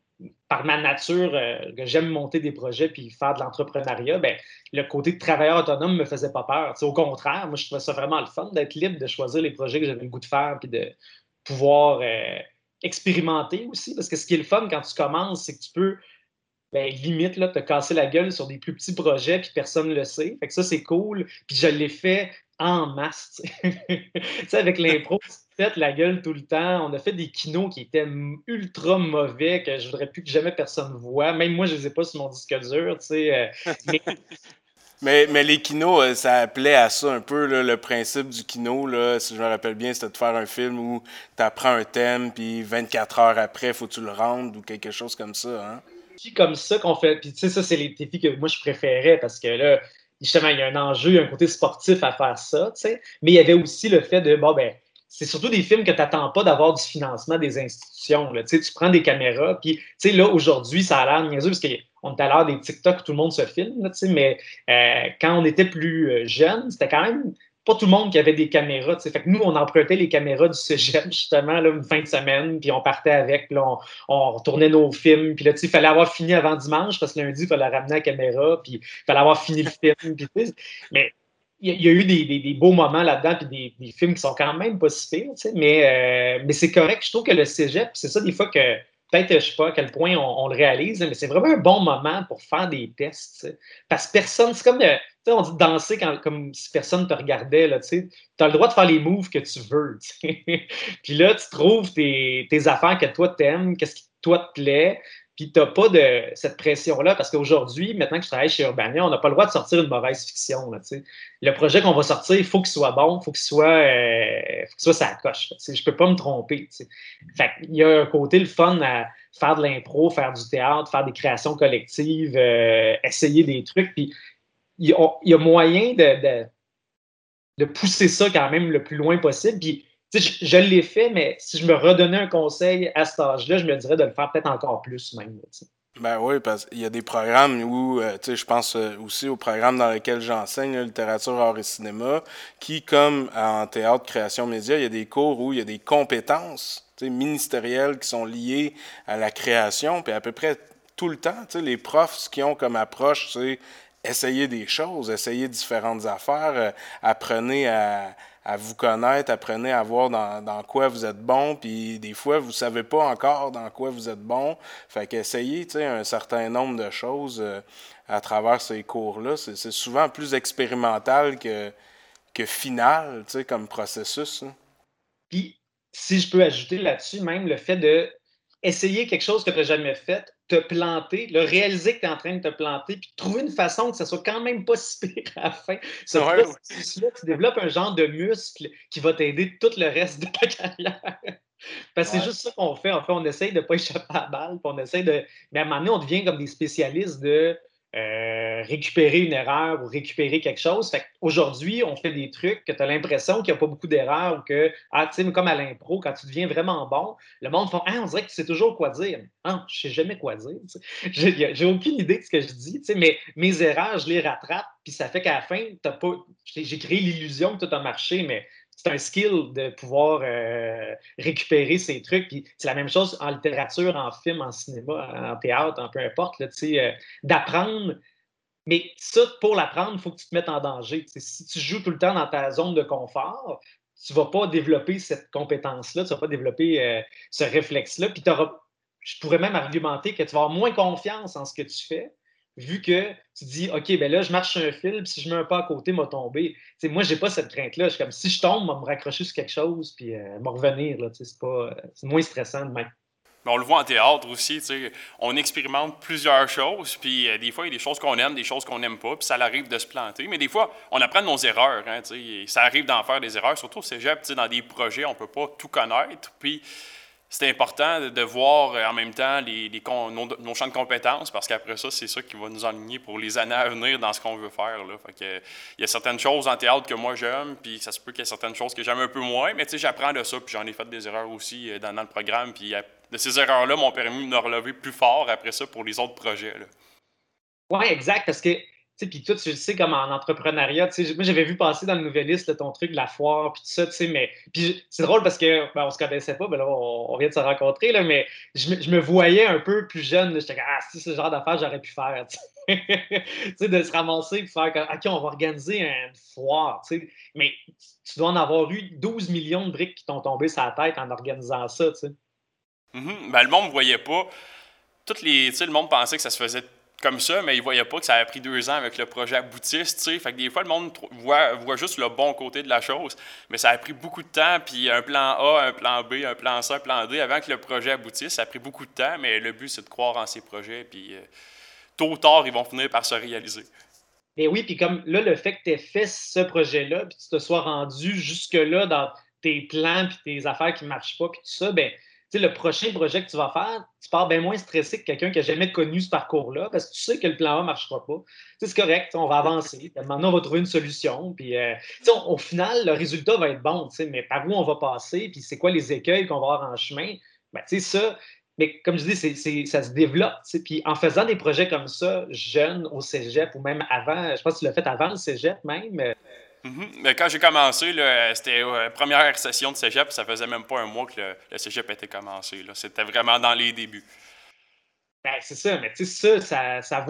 par ma nature, euh, que j'aime monter des projets puis faire de l'entrepreneuriat, ben, le côté de travailleur autonome ne me faisait pas peur. T'sais, au contraire, moi, je trouvais ça vraiment le fun d'être libre, de choisir les projets que j'avais le goût de faire puis de pouvoir euh, expérimenter aussi. Parce que ce qui est le fun quand tu commences, c'est que tu peux, ben, limite, là, te casser la gueule sur des plus petits projets puis personne ne le sait. Fait que ça, c'est cool. Puis je l'ai fait en masse. Tu sais, avec l'impro, fait la gueule tout le temps. On a fait des kinos qui étaient ultra mauvais, que je voudrais plus que jamais personne voit. Même moi, je les ai pas sur mon disque dur, tu sais. Mais... mais, mais les kinos, ça appelait à ça un peu, là, le principe du kino, là, si je me rappelle bien, c'était de faire un film où tu apprends un thème, puis vingt-quatre heures après, il faut que tu le rendes ou quelque chose comme ça, hein? C'est comme ça qu'on fait. Puis tu sais, ça, c'est les défis que moi, je préférais parce que là, justement, il y a un enjeu, il y a un côté sportif à faire ça, tu sais. Mais il y avait aussi le fait de, bon, ben, c'est surtout des films que tu n'attends pas d'avoir du financement des institutions. Là. Tu prends des caméras, puis là, aujourd'hui, ça a l'air niaiseux parce qu'on est à l'heure des TikTok où tout le monde se filme, là, mais euh, quand on était plus jeune, c'était quand même pas tout le monde qui avait des caméras. T'sais. Fait que nous, on empruntait les caméras du cégep, justement, là, une fin de semaine, puis on partait avec, puis là, on, on retournait nos films, puis là, il fallait avoir fini avant dimanche, parce que lundi, il fallait ramener la caméra, puis il fallait avoir fini le film. Puis, mais il y, a- il y a eu des, des- des beaux moments là-dedans, puis des, des films qui sont quand même pas si pires, tu sais, mais, euh, mais c'est correct. Je trouve que le cégep, c'est ça des fois que, peut-être, je sais pas à quel point on, on le réalise, mais c'est vraiment un bon moment pour faire des tests, tu sais. Parce que personne, c'est comme, euh, tu sais, on dit danser quand, comme si personne te regardait, là, tu sais. Tu as le droit de faire les moves que tu veux, tu sais. Puis là, tu trouves tes, tes affaires que toi t'aimes, qu'est-ce qui toi te plaît, puis tu n'as pas de cette pression-là, parce qu'aujourd'hui, maintenant que je travaille chez Urbania, on n'a pas le droit de sortir une mauvaise fiction, là, tu sais. Le projet qu'on va sortir, il faut qu'il soit bon, il faut qu'il soit, euh, faut qu'il soit sa coche. Je ne peux pas me tromper. Tu sais. Fait il y a un côté le fun à faire de l'impro, faire du théâtre, faire des créations collectives, euh, essayer des trucs. Puis il y, a, il y a moyen de, de, de, pousser ça quand même le plus loin possible. Puis tu sais, je, je l'ai fait, mais si je me redonnais un conseil à cet âge-là, je me dirais de le faire peut-être encore plus même. Tu sais. Ben oui, parce qu'il y a des programmes où, euh, tu sais, je pense euh, aussi au programme dans lequel j'enseigne, la littérature, art et cinéma, qui, comme en théâtre, création, média, il y a des cours où il y a des compétences, tu sais, ministérielles qui sont liées à la création, puis à peu près tout le temps, tu sais, les profs, ce qu'ils ont comme approche, c'est essayer des choses, essayer différentes affaires, euh, apprenez à à vous connaître, apprenez à voir dans, dans quoi vous êtes bon, puis des fois, vous savez pas encore dans quoi vous êtes bon. Fait qu'essayez, tu sais, un certain nombre de choses euh, à travers ces cours-là. C'est, c'est souvent plus expérimental que, que final, tu sais, comme processus. Hein. Puis, si je peux ajouter là-dessus, même le fait de essayer quelque chose que tu n'as jamais fait, te planter, le réaliser que tu es en train de te planter, puis trouver une façon que ça soit quand même pas si pire à la fin. Ce Ouais, processus-là, tu développes un genre de muscle qui va t'aider tout le reste de ta carrière. Parce que ouais. c'est juste ça qu'on fait. En fait, on essaye de ne pas échapper à la balle, puis on essaye de. Mais à un moment donné, on devient comme des spécialistes de euh, récupérer une erreur ou récupérer quelque chose. Fait qu'aujourd'hui, on fait des trucs que tu as l'impression qu'il n'y a pas beaucoup d'erreurs ou que, ah, tu sais, comme à l'impro, quand tu deviens vraiment bon, le monde fait, ah, on dirait que tu sais toujours quoi dire. Ah, je sais jamais quoi dire. J'ai, j'ai aucune idée de ce que je dis, mais mes erreurs, je les rattrape, puis ça fait qu'à la fin, t'as pas, j'ai, j'ai créé l'illusion que tout a marché, mais c'est un skill de pouvoir euh, récupérer ces trucs. Puis c'est la même chose en littérature, en film, en cinéma, en théâtre, en peu importe, là, euh, d'apprendre. Mais ça, pour l'apprendre, il faut que tu te mettes en danger. T'sais, si tu joues tout le temps dans ta zone de confort, tu ne vas pas développer cette compétence-là, tu ne vas pas développer euh, ce réflexe-là. Puis je pourrais même argumenter que tu vas avoir moins confiance en ce que tu fais, vu que tu dis, OK, ben là, je marche sur un fil, puis si je mets un pas à côté, m'a tomber. T'sais, moi, je n'ai pas cette crainte-là. Je suis comme, si je tombe, je vais me raccrocher sur quelque chose, puis euh, me revenir. Là, c'est, pas, c'est moins stressant de même. Mais on le voit en théâtre aussi, tu sais, on expérimente plusieurs choses, puis euh, des fois, il y a des choses qu'on aime, des choses qu'on n'aime pas, puis ça arrive de se planter. Mais des fois, on apprend de nos erreurs, hein, tu sais, ça arrive d'en faire des erreurs, surtout au cégep, tu sais, dans des projets, on ne peut pas tout connaître, puis c'est important de, de voir euh, en même temps les, les con, nos, nos champs de compétences, parce qu'après ça, c'est ça qui va nous enligner pour les années à venir dans ce qu'on veut faire, là. Fait que, il y a certaines choses en théâtre que moi j'aime, puis ça se peut qu'il y ait certaines choses que j'aime un peu moins, mais tu sais, j'apprends de ça, puis j'en ai fait des erreurs aussi euh, dans, dans le programme, puis euh, de ces erreurs-là m'ont permis de me relever plus fort après ça pour les autres projets. Oui, exact, parce que, tu sais, puis tout, tu sais, comme en entrepreneuriat, tu sais, moi, j'avais vu passer dans le Nouvelliste ton truc de la foire, puis tout ça, tu sais, mais, puis c'est drôle parce que, ben, on se connaissait pas, ben là, on, on vient de se rencontrer, là, mais je me, je me voyais un peu plus jeune, j'étais comme, ah, c'est ce genre d'affaires j'aurais pu faire, tu sais, tu sais, de se ramasser, puis faire comme, OK, on va organiser une foire, tu sais, mais tu dois en avoir eu douze millions de briques qui t'ont tombé sur la tête en organisant ça, tu sais. Mm-hmm. Ben, le monde ne voyait pas. Toutes les, le monde pensait que ça se faisait comme ça, mais il ne voyait pas que ça a pris deux ans avec le projet aboutisse. T'sais. Fait que des fois, le monde voit, voit juste le bon côté de la chose, mais ça a pris beaucoup de temps. Puis un plan A, un plan B, un plan C, un plan D, avant que le projet aboutisse, ça a pris beaucoup de temps, mais le but, c'est de croire en ces projets. Puis euh, tôt ou tard, ils vont finir par se réaliser. Et oui, puis comme là, le fait que tu aies fait ce projet-là, puis tu te sois rendu jusque-là dans tes plans, puis tes affaires qui ne marchent pas, puis tout ça, ben, tu sais, le prochain projet que tu vas faire, tu pars bien moins stressé que quelqu'un qui n'a jamais connu ce parcours-là, parce que tu sais que le plan A ne marchera pas. Tu sais, c'est correct, on va avancer. Maintenant, on va trouver une solution. Puis, euh, on, au final, le résultat va être bon, mais par où on va passer, puis c'est quoi les écueils qu'on va avoir en chemin. Ben, tu sais, ça, mais comme je dis, c'est, c'est, ça se développe. T'sais. Puis en faisant des projets comme ça, jeune au cégep ou même avant, je pense que tu l'as fait avant le cégep même. Mm-hmm. Mais quand j'ai commencé, là, c'était la euh, première session de cégep, ça faisait même pas un mois que le, le cégep était commencé. Là. C'était vraiment dans les débuts. Ben, c'est ça, mais tu sais, ça, ça, ça vaut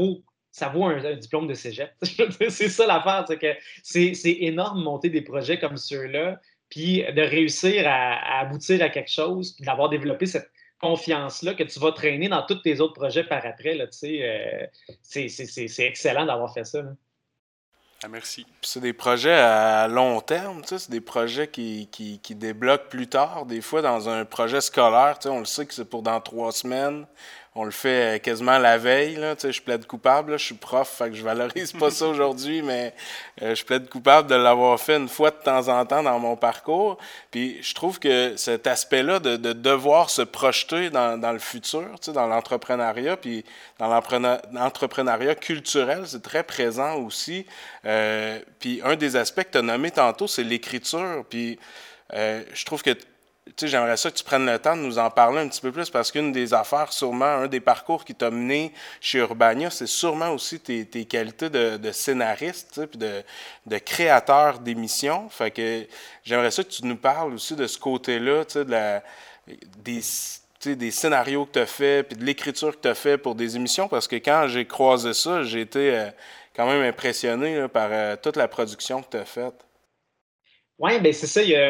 ça vaut un, un diplôme de cégep. C'est ça l'affaire, c'est que c'est, c'est énorme de monter des projets comme ceux-là, puis de réussir à, à aboutir à quelque chose, puis d'avoir développé cette confiance-là que tu vas traîner dans tous tes autres projets par après. Là, tu sais, euh, c'est, c'est, c'est, c'est excellent d'avoir fait ça. Là. Ah, merci. Puis c'est des projets à long terme, tu sais, c'est des projets qui, qui, qui débloquent plus tard. Des fois, dans un projet scolaire, tu sais, on le sait que c'est pour dans trois semaines. On le fait quasiment la veille, là, tu sais, je plaide coupable, là, je suis prof, fait que je valorise pas ça aujourd'hui, mais euh, je plaide coupable de l'avoir fait une fois de temps en temps dans mon parcours. Puis je trouve que cet aspect-là de, de devoir se projeter dans, dans le futur, tu sais, dans l'entrepreneuriat, puis dans l'entrepreneuriat culturel, c'est très présent aussi. Euh, puis un des aspects que tu as nommé tantôt, c'est l'écriture. Puis euh, je trouve que tu sais, j'aimerais ça que tu prennes le temps de nous en parler un petit peu plus parce qu'une des affaires, sûrement, un des parcours qui t'a mené chez Urbania, c'est sûrement aussi tes, tes qualités de, de scénariste, tu sais, puis de, de créateur d'émissions. Fait que j'aimerais ça que tu nous parles aussi de ce côté-là, tu sais, de la, des, tu sais, des scénarios que tu as fait, puis de l'écriture que tu as fait pour des émissions, parce que quand j'ai croisé ça, j'ai été euh, quand même impressionné là, par euh, toute la production que tu as faite. Oui, bien c'est ça, il y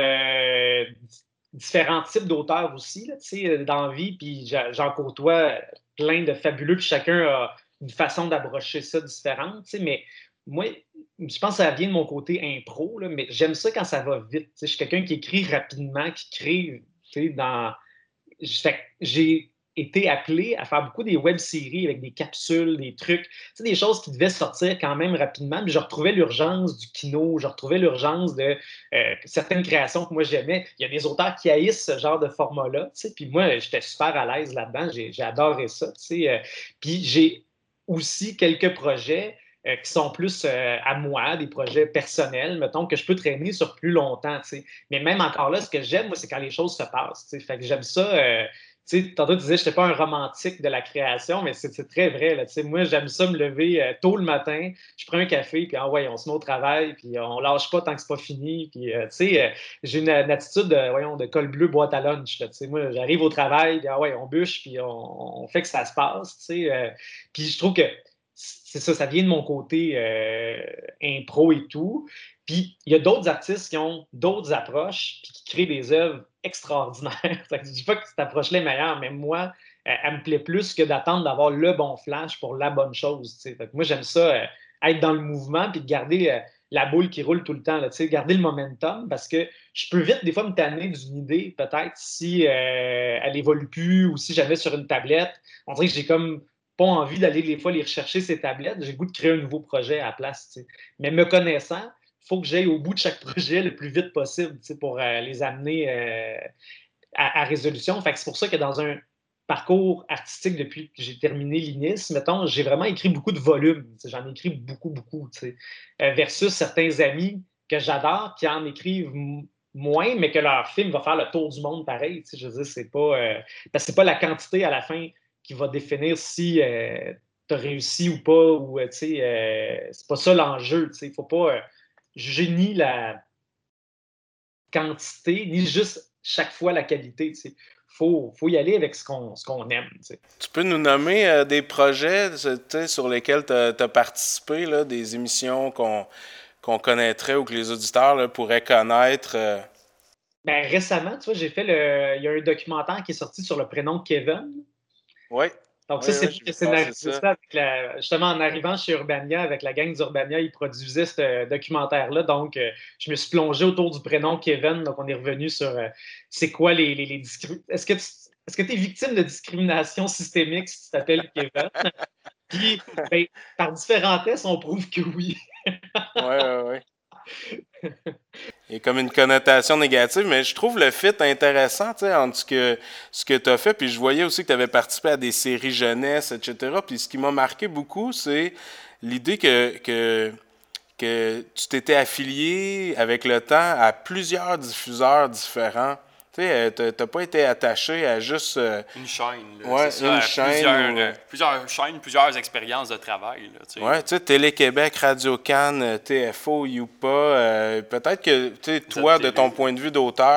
a différents types d'auteurs aussi, là, tu sais, dans la vie, puis j'en côtoie plein de fabuleux, puis chacun a une façon d'abrocher ça différente, tu sais, mais moi, je pense que ça vient de mon côté impro, là, mais j'aime ça quand ça va vite, tu sais, je suis quelqu'un qui écrit rapidement, qui crée, tu sais, dans... Fait que j'ai été appelé à faire beaucoup des web-séries avec des capsules, des trucs, tu sais, des choses qui devaient sortir quand même rapidement. Puis je retrouvais l'urgence du kino, je retrouvais l'urgence de euh, certaines créations que moi j'aimais. Il y a des auteurs qui haïssent ce genre de format-là, tu sais, puis moi, j'étais super à l'aise là-dedans, j'ai, j'ai adoré ça, tu sais. Euh, puis j'ai aussi quelques projets euh, qui sont plus euh, à moi, des projets personnels, mettons, que je peux traîner sur plus longtemps, tu sais. Mais même encore là, ce que j'aime, moi, c'est quand les choses se passent, tu sais. Fait que j'aime ça... Euh, Tu sais, tantôt, tu disais que je n'étais pas un romantique de la création, mais c'est, c'est très vrai. Là, tu sais, moi, j'aime ça me lever euh, tôt le matin, je prends un café, puis ah, ouais, on se met au travail, puis on lâche pas tant que c'est pas fini. Puis, euh, tu sais, euh, j'ai une, une attitude de, voyons, de col bleu, boîte à lunch. Là, tu sais, moi, j'arrive au travail, puis ah, ouais, on bûche, puis on, on fait que ça se passe. Tu sais, euh, puis je trouve que c'est ça, ça vient de mon côté euh, impro et tout. Puis il y a d'autres artistes qui ont d'autres approches puis qui créent des œuvres extraordinaires. Je ne dis pas que cette approche-là est meilleure, mais moi, euh, elle me plaît plus que d'attendre d'avoir le bon flash pour la bonne chose. Fait que moi, j'aime ça, euh, être dans le mouvement puis de garder euh, la boule qui roule tout le temps, là, garder le momentum parce que je peux vite, des fois, me tanner d'une idée, peut-être, si euh, elle évolue plus ou si j'avais sur une tablette. On dirait que j'ai comme pas envie d'aller des fois les rechercher, ces tablettes. J'ai le goût de créer un nouveau projet à la place. T'sais. Mais me connaissant, il faut que j'aille au bout de chaque projet le plus vite possible pour euh, les amener euh, à, à résolution. Fait que c'est pour ça que dans un parcours artistique depuis que j'ai terminé l'I N I S, mettons, j'ai vraiment écrit beaucoup de volumes. J'en ai écrit beaucoup, beaucoup. Euh, versus certains amis que j'adore qui en écrivent moins, mais que leur film va faire le tour du monde pareil. Je veux dire, c'est pas, euh, parce que c'est pas la quantité à la fin qui va définir si euh, tu as réussi ou pas, ou, tu sais, euh, c'est pas ça l'enjeu, tu sais, il faut pas euh, juger ni la quantité, ni juste chaque fois la qualité, tu sais. Faut, faut y aller avec ce qu'on, ce qu'on aime, tu sais. Tu peux nous nommer euh, des projets, tu sais, sur lesquels tu as participé, là, des émissions qu'on, qu'on connaîtrait ou que les auditeurs là, pourraient connaître? Euh... Ben, récemment, tu vois, j'ai fait le... Il y a un documentaire qui est sorti sur le prénom Kevin. Oui. Donc, oui, ça, c'est oui, lui qui a scénarisé ça. Avec la... Justement, en arrivant chez Urbania, avec la gang d'Urbania, ils produisaient ce documentaire-là. Donc, euh, je me suis plongé autour du prénom Kevin. Donc, on est revenu sur euh, c'est quoi les, les, les discriminations. Est-ce que tu est-ce que tu es victime de discrimination systémique si tu t'appelles Kevin? Puis, ben, par différents tests, on prouve que oui. Oui, oui, oui. Il y a comme une connotation négative, mais je trouve le fit intéressant, tu sais, entre ce que, ce que tu as fait, puis je voyais aussi que tu avais participé à des séries jeunesse, et cetera. Puis ce qui m'a marqué beaucoup, c'est l'idée que, que, que tu t'étais affilié avec le temps à plusieurs diffuseurs différents. Tu sais, tu n'as pas été attaché à juste... Euh, une chaîne. Là, ouais, c'est une ça, chaîne. Plusieurs, ou... euh, plusieurs chaînes, plusieurs expériences de travail. Oui, tu sais, Télé-Québec, Radio-Can, T F O, Youpa. Euh, peut-être que, tu sais, toi, de ton point de vue d'auteur,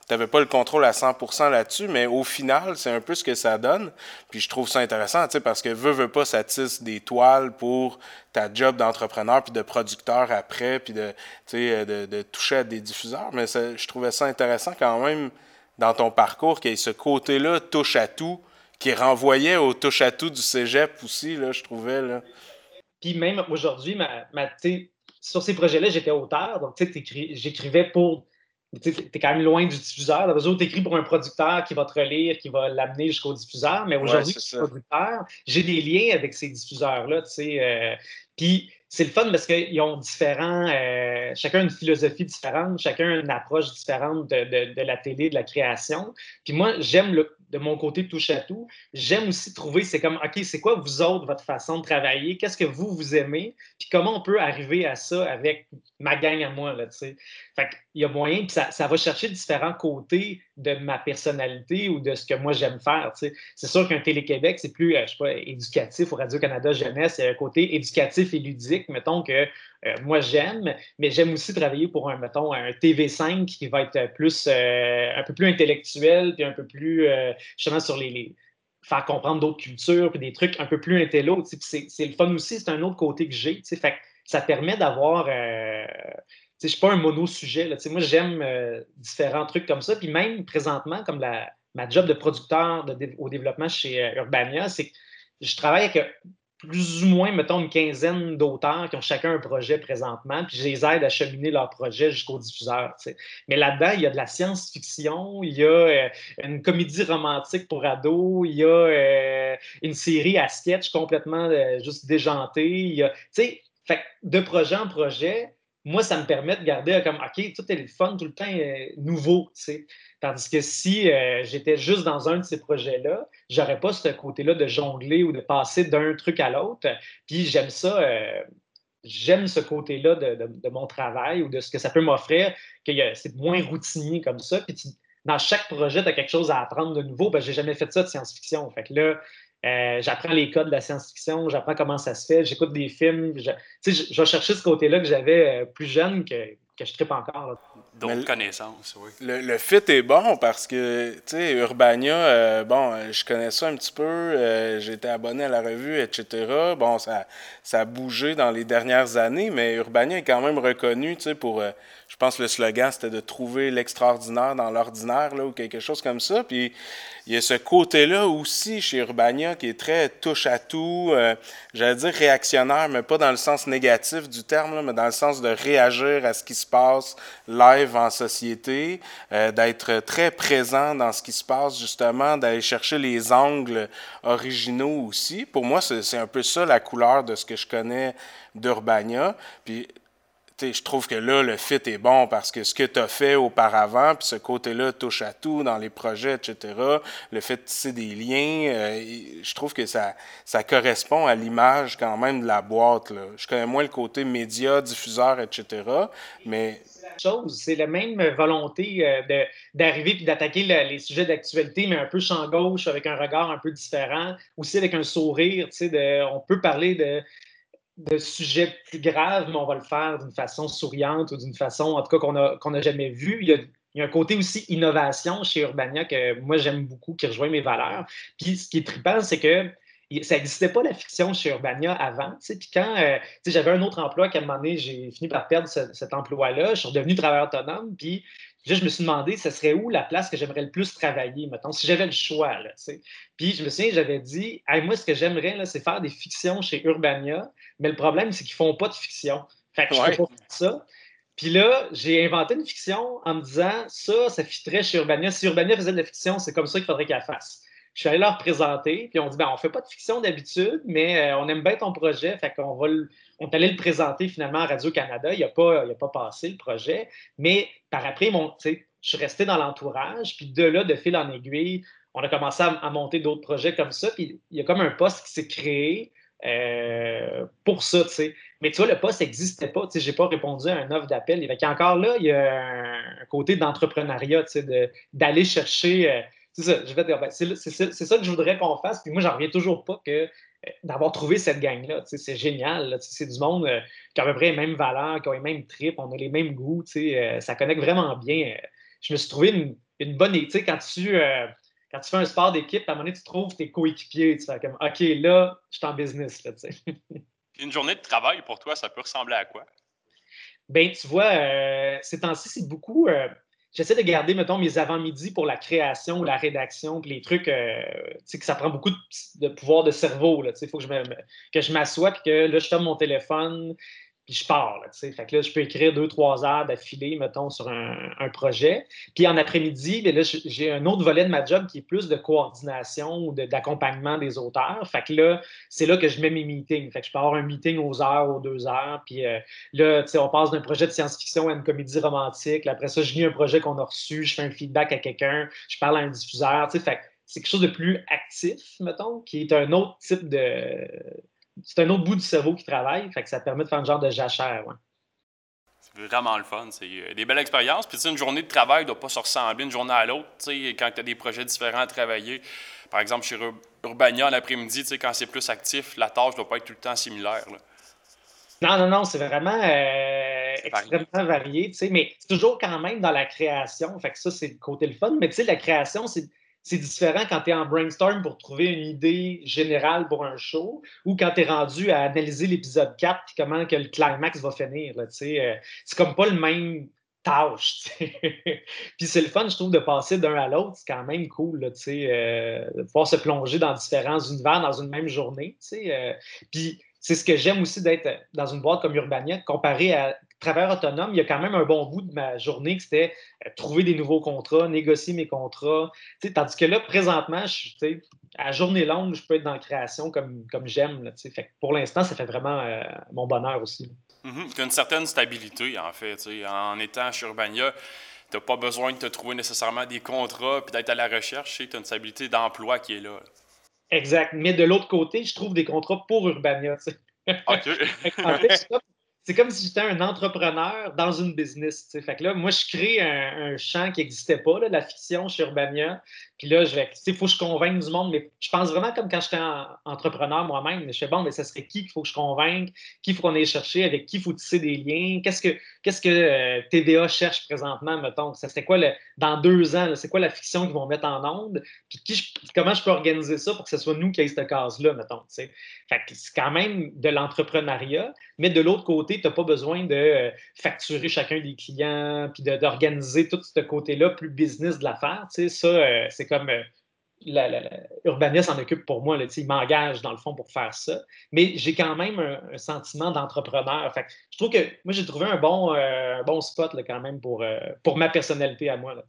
n'avais pas le contrôle à cent pour cent là-dessus, mais au final, c'est un peu ce que ça donne. Puis je trouve ça intéressant, tu sais, parce que veux, veux pas, ça tisse des toiles pour ta job d'entrepreneur puis de producteur après, puis de, tu sais, de, de toucher à des diffuseurs. Mais ça, je trouvais ça intéressant quand même dans ton parcours qu'il y ait ce côté-là, touche à tout, qui renvoyait au touche à tout du cégep aussi, là, je trouvais, là. Puis même aujourd'hui, ma, ma, sur ces projets-là, j'étais auteur, donc j'écrivais pour... Tu es quand même loin du diffuseur. Tu écris pour un producteur qui va te relire, qui va l'amener jusqu'au diffuseur. Mais aujourd'hui, ouais, je suis producteur, j'ai des liens avec ces diffuseurs-là. Euh, Puis c'est le fun parce qu'ils ont différents... Euh, chacun une philosophie différente, chacun une approche différente de, de, de la télé, de la création. Puis moi, j'aime le de mon côté touche à tout. J'aime aussi trouver, c'est comme, OK, c'est quoi vous autres, votre façon de travailler? Qu'est-ce que vous, vous aimez? Puis comment on peut arriver à ça avec ma gang à moi, là, tu sais? Fait qu'il y a moyen, puis ça, ça va chercher différents côtés de ma personnalité ou de ce que moi j'aime faire, tu sais. C'est sûr qu'un Télé-Québec, c'est plus, je sais pas, éducatif ou Radio-Canada Jeunesse, il y a un côté éducatif et ludique, mettons que Euh, moi, j'aime, mais j'aime aussi travailler pour un, mettons, un T V cinq qui va être plus, euh, un peu plus intellectuel, puis un peu plus, euh, justement, sur les, les faire comprendre d'autres cultures, puis des trucs un peu plus intello. C'est, c'est le fun aussi, c'est un autre côté que j'ai. Fait que ça permet d'avoir... Euh, je ne suis pas un mono-sujet. Là, moi, j'aime euh, différents trucs comme ça. Puis même présentement, comme la, ma job de producteur de, au développement chez euh, Urbania, c'est que je travaille avec plus ou moins, mettons, une quinzaine d'auteurs qui ont chacun un projet présentement, puis je les aide à cheminer leur projet jusqu'au diffuseur. T'sais. Mais là-dedans, il y a de la science-fiction, il y a euh, une comédie romantique pour ados, il y a euh, une série à sketch complètement euh, juste déjantée. Il y a, fait, de projet en projet, moi, ça me permet de garder comme, OK, tout est le fun, tout le temps euh, nouveau, tu sais. Tandis que si euh, j'étais juste dans un de ces projets-là, j'aurais pas ce côté-là de jongler ou de passer d'un truc à l'autre. Puis j'aime ça, euh, j'aime ce côté-là de, de, de mon travail ou de ce que ça peut m'offrir, que c'est moins routinier comme ça. Puis tu, dans chaque projet, tu as quelque chose à apprendre de nouveau. Ben, j'ai jamais fait ça de science-fiction. Fait que là, Euh, j'apprends les codes de la science-fiction, j'apprends comment ça se fait, j'écoute des films. Je, je, je vais chercher ce côté-là que j'avais plus jeune que, que je trippe encore. Là. D'autres connaissances, oui. Le, le fit est bon parce que, tu sais, Urbania, euh, bon, je connais ça un petit peu, euh, j'ai été abonné à la revue, et cetera. Bon, ça, ça a bougé dans les dernières années, mais Urbania est quand même reconnu, tu sais, pour... Euh, je pense que le slogan, c'était de trouver l'extraordinaire dans l'ordinaire, là, ou quelque chose comme ça. Puis, il y a ce côté-là aussi chez Urbania qui est très touche-à-tout, euh, j'allais dire réactionnaire, mais pas dans le sens négatif du terme, là, mais dans le sens de réagir à ce qui se passe live en société, euh, d'être très présent dans ce qui se passe, justement, d'aller chercher les angles originaux aussi. Pour moi, c'est, c'est un peu ça la couleur de ce que je connais d'Urbania. Puis, T'sais, je trouve que là, le fit est bon parce que ce que tu as fait auparavant, puis ce côté-là touche à tout dans les projets, et cetera, le fait de tisser des liens, euh, je trouve que ça, ça correspond à l'image quand même de la boîte. Là. Je connais moins le côté média, diffuseur, et cetera, mais... chose. C'est la même volonté euh, de, d'arriver et d'attaquer le, les sujets d'actualité, mais un peu champ gauche, avec un regard un peu différent, aussi avec un sourire. De, on peut parler de... de sujets plus graves, mais on va le faire d'une façon souriante ou d'une façon, en tout cas, qu'on n'a qu'on a jamais vue. Il y a, il y a un côté aussi innovation chez Urbania que moi, j'aime beaucoup, qui rejoint mes valeurs. Puis ce qui est trippant, c'est que ça n'existait pas la fiction chez Urbania avant. Puis quand euh, j'avais un autre emploi, qu'à un moment donné, j'ai fini par perdre ce, cet emploi-là, je suis redevenu travailleur autonome, puis là, je me suis demandé, ce serait où la place que j'aimerais le plus travailler, mettons, si j'avais le choix. Là, puis je me souviens, j'avais dit, hey, moi, ce que j'aimerais, là, c'est faire des fictions chez Urbania, mais le problème, c'est qu'ils ne font pas de fiction. Fait que je ne peux pas faire ça. Puis là, j'ai inventé une fiction en me disant, ça, ça fitterait chez Urbania. Si Urbania faisait de la fiction, c'est comme ça qu'il faudrait qu'elle fasse. Je suis allé leur présenter, puis on dit, ben, on ne fait pas de fiction d'habitude, mais euh, on aime bien ton projet, fait qu'on va le, on est allé le présenter finalement à Radio-Canada. Il n'a pas, il a pas passé le projet, mais par après, mon, je suis resté dans l'entourage, puis de là, de fil en aiguille, on a commencé à, à monter d'autres projets comme ça, puis il y a comme un poste qui s'est créé euh, pour ça, tu sais. Mais tu vois, le poste n'existait pas, tu sais, je n'ai pas répondu à une offre d'appel. Il y a encore là, il y a un, un côté d'entrepreneuriat, tu sais, de, d'aller chercher... Euh, C'est ça, je vais dire, ben, c'est, c'est, c'est ça que je voudrais qu'on fasse. Puis moi, j'en reviens toujours pas que euh, d'avoir trouvé cette gang-là. C'est génial. Là, c'est du monde euh, qui a à peu près les mêmes valeurs, qui a les mêmes tripes, on a les mêmes goûts. Euh, ça connecte vraiment bien. Je me suis trouvé une, une bonne équipe. Tu sais, quand tu, euh, quand tu fais un sport d'équipe, à un moment donné, tu trouves tes coéquipiers. Tu fais comme, OK, là, je suis en business. Là, tu sais. Une journée de travail, pour toi, ça peut ressembler à quoi? Ben, tu vois, euh, ces temps-ci, c'est beaucoup. Euh, j'essaie de garder, mettons, mes avant-midi pour la création, la rédaction, puis les trucs, euh, tu sais, que ça prend beaucoup de, de pouvoir de cerveau. Il faut que je, me, que je m'assoie, puis que là, je ferme mon téléphone, puis je pars. Là, fait que là, je peux écrire deux, trois heures d'affilée, mettons, sur un, un projet. Puis en après-midi, bien là, j'ai un autre volet de ma job qui est plus de coordination ou de, d'accompagnement des auteurs. Fait que là, c'est là que je mets mes meetings. Fait que je peux avoir un meeting aux heures, aux deux heures. Puis euh, là, on passe d'un projet de science-fiction à une comédie romantique. Là, après ça, je lis un projet qu'on a reçu, je fais un feedback à quelqu'un, je parle à un diffuseur. Fait que c'est quelque chose de plus actif, mettons, qui est un autre type de c'est un autre bout du cerveau qui travaille, fait que ça permet de faire un genre de jachère. Ouais. C'est vraiment le fun. C'est euh, des belles expériences. Puis, une journée de travail ne doit pas se ressembler une journée à l'autre. Quand tu as des projets différents à travailler, par exemple, chez Urbania, l'après-midi, quand c'est plus actif, la tâche ne doit pas être tout le temps similaire. Là. Non, non, non, c'est vraiment euh, c'est extrêmement varié, varié mais c'est toujours quand même dans la création. Fait que ça, c'est le côté le fun. Mais tu sais, la création, c'est. C'est différent quand tu es en brainstorm pour trouver une idée générale pour un show ou quand tu es rendu à analyser l'épisode quatre et comment que le climax va finir. Là, euh, c'est comme pas le même tâche. Puis c'est le fun, je trouve, de passer d'un à l'autre. C'est quand même cool là, euh, de pouvoir se plonger dans différents univers dans une même journée. Euh, Puis c'est ce que j'aime aussi d'être dans une boîte comme Urbania, comparé à Travailleur autonome, il y a quand même un bon bout de ma journée que c'était euh, trouver des nouveaux contrats, négocier mes contrats. T'sais, tandis que là, présentement, je, à la journée longue, je peux être dans la création comme, comme j'aime. Là, fait que pour l'instant, ça fait vraiment euh, mon bonheur aussi. Mm-hmm. Tu as une certaine stabilité, en fait. En étant chez Urbania, tu n'as pas besoin de te trouver nécessairement des contrats et d'être à la recherche. Tu as une stabilité d'emploi qui est là. Exact. Mais de l'autre côté, je trouve des contrats pour Urbania. OK. En fait, c'est comme, c'est comme si j'étais un entrepreneur dans une business. T'sais. Fait que là, moi, je crée un, un champ qui n'existait pas, là, la fiction chez Urbania. Puis là, il faut que je convainque du monde. Mais je pense vraiment comme quand j'étais en, entrepreneur moi-même. Mais je fais bon, mais ça serait qui qu'il faut que je convainque? Qui il faut qu'on aille chercher? Avec qui il faut tisser des liens? Qu'est-ce que, qu'est-ce que euh, T V A cherche présentement, mettons? Ça serait quoi le, dans deux ans? Là, c'est quoi la fiction qu'ils vont mettre en onde? Puis qui je, comment je peux organiser ça pour que ce soit nous qui ayons cette case-là, mettons? T'sais. Fait que c'est quand même de l'entrepreneuriat. Mais de l'autre côté, tu n'as pas besoin de euh, facturer chacun des clients, puis de, d'organiser tout ce côté-là plus business de l'affaire. Tu sais, ça, euh, c'est comme euh, la, la, la, Urbania s'en occupe pour moi. Là, tu sais, il m'engage dans le fond pour faire ça. Mais j'ai quand même un, un sentiment d'entrepreneur. Fait que je trouve que moi, j'ai trouvé un bon, euh, un bon spot là, quand même pour, euh, pour ma personnalité à moi. Là.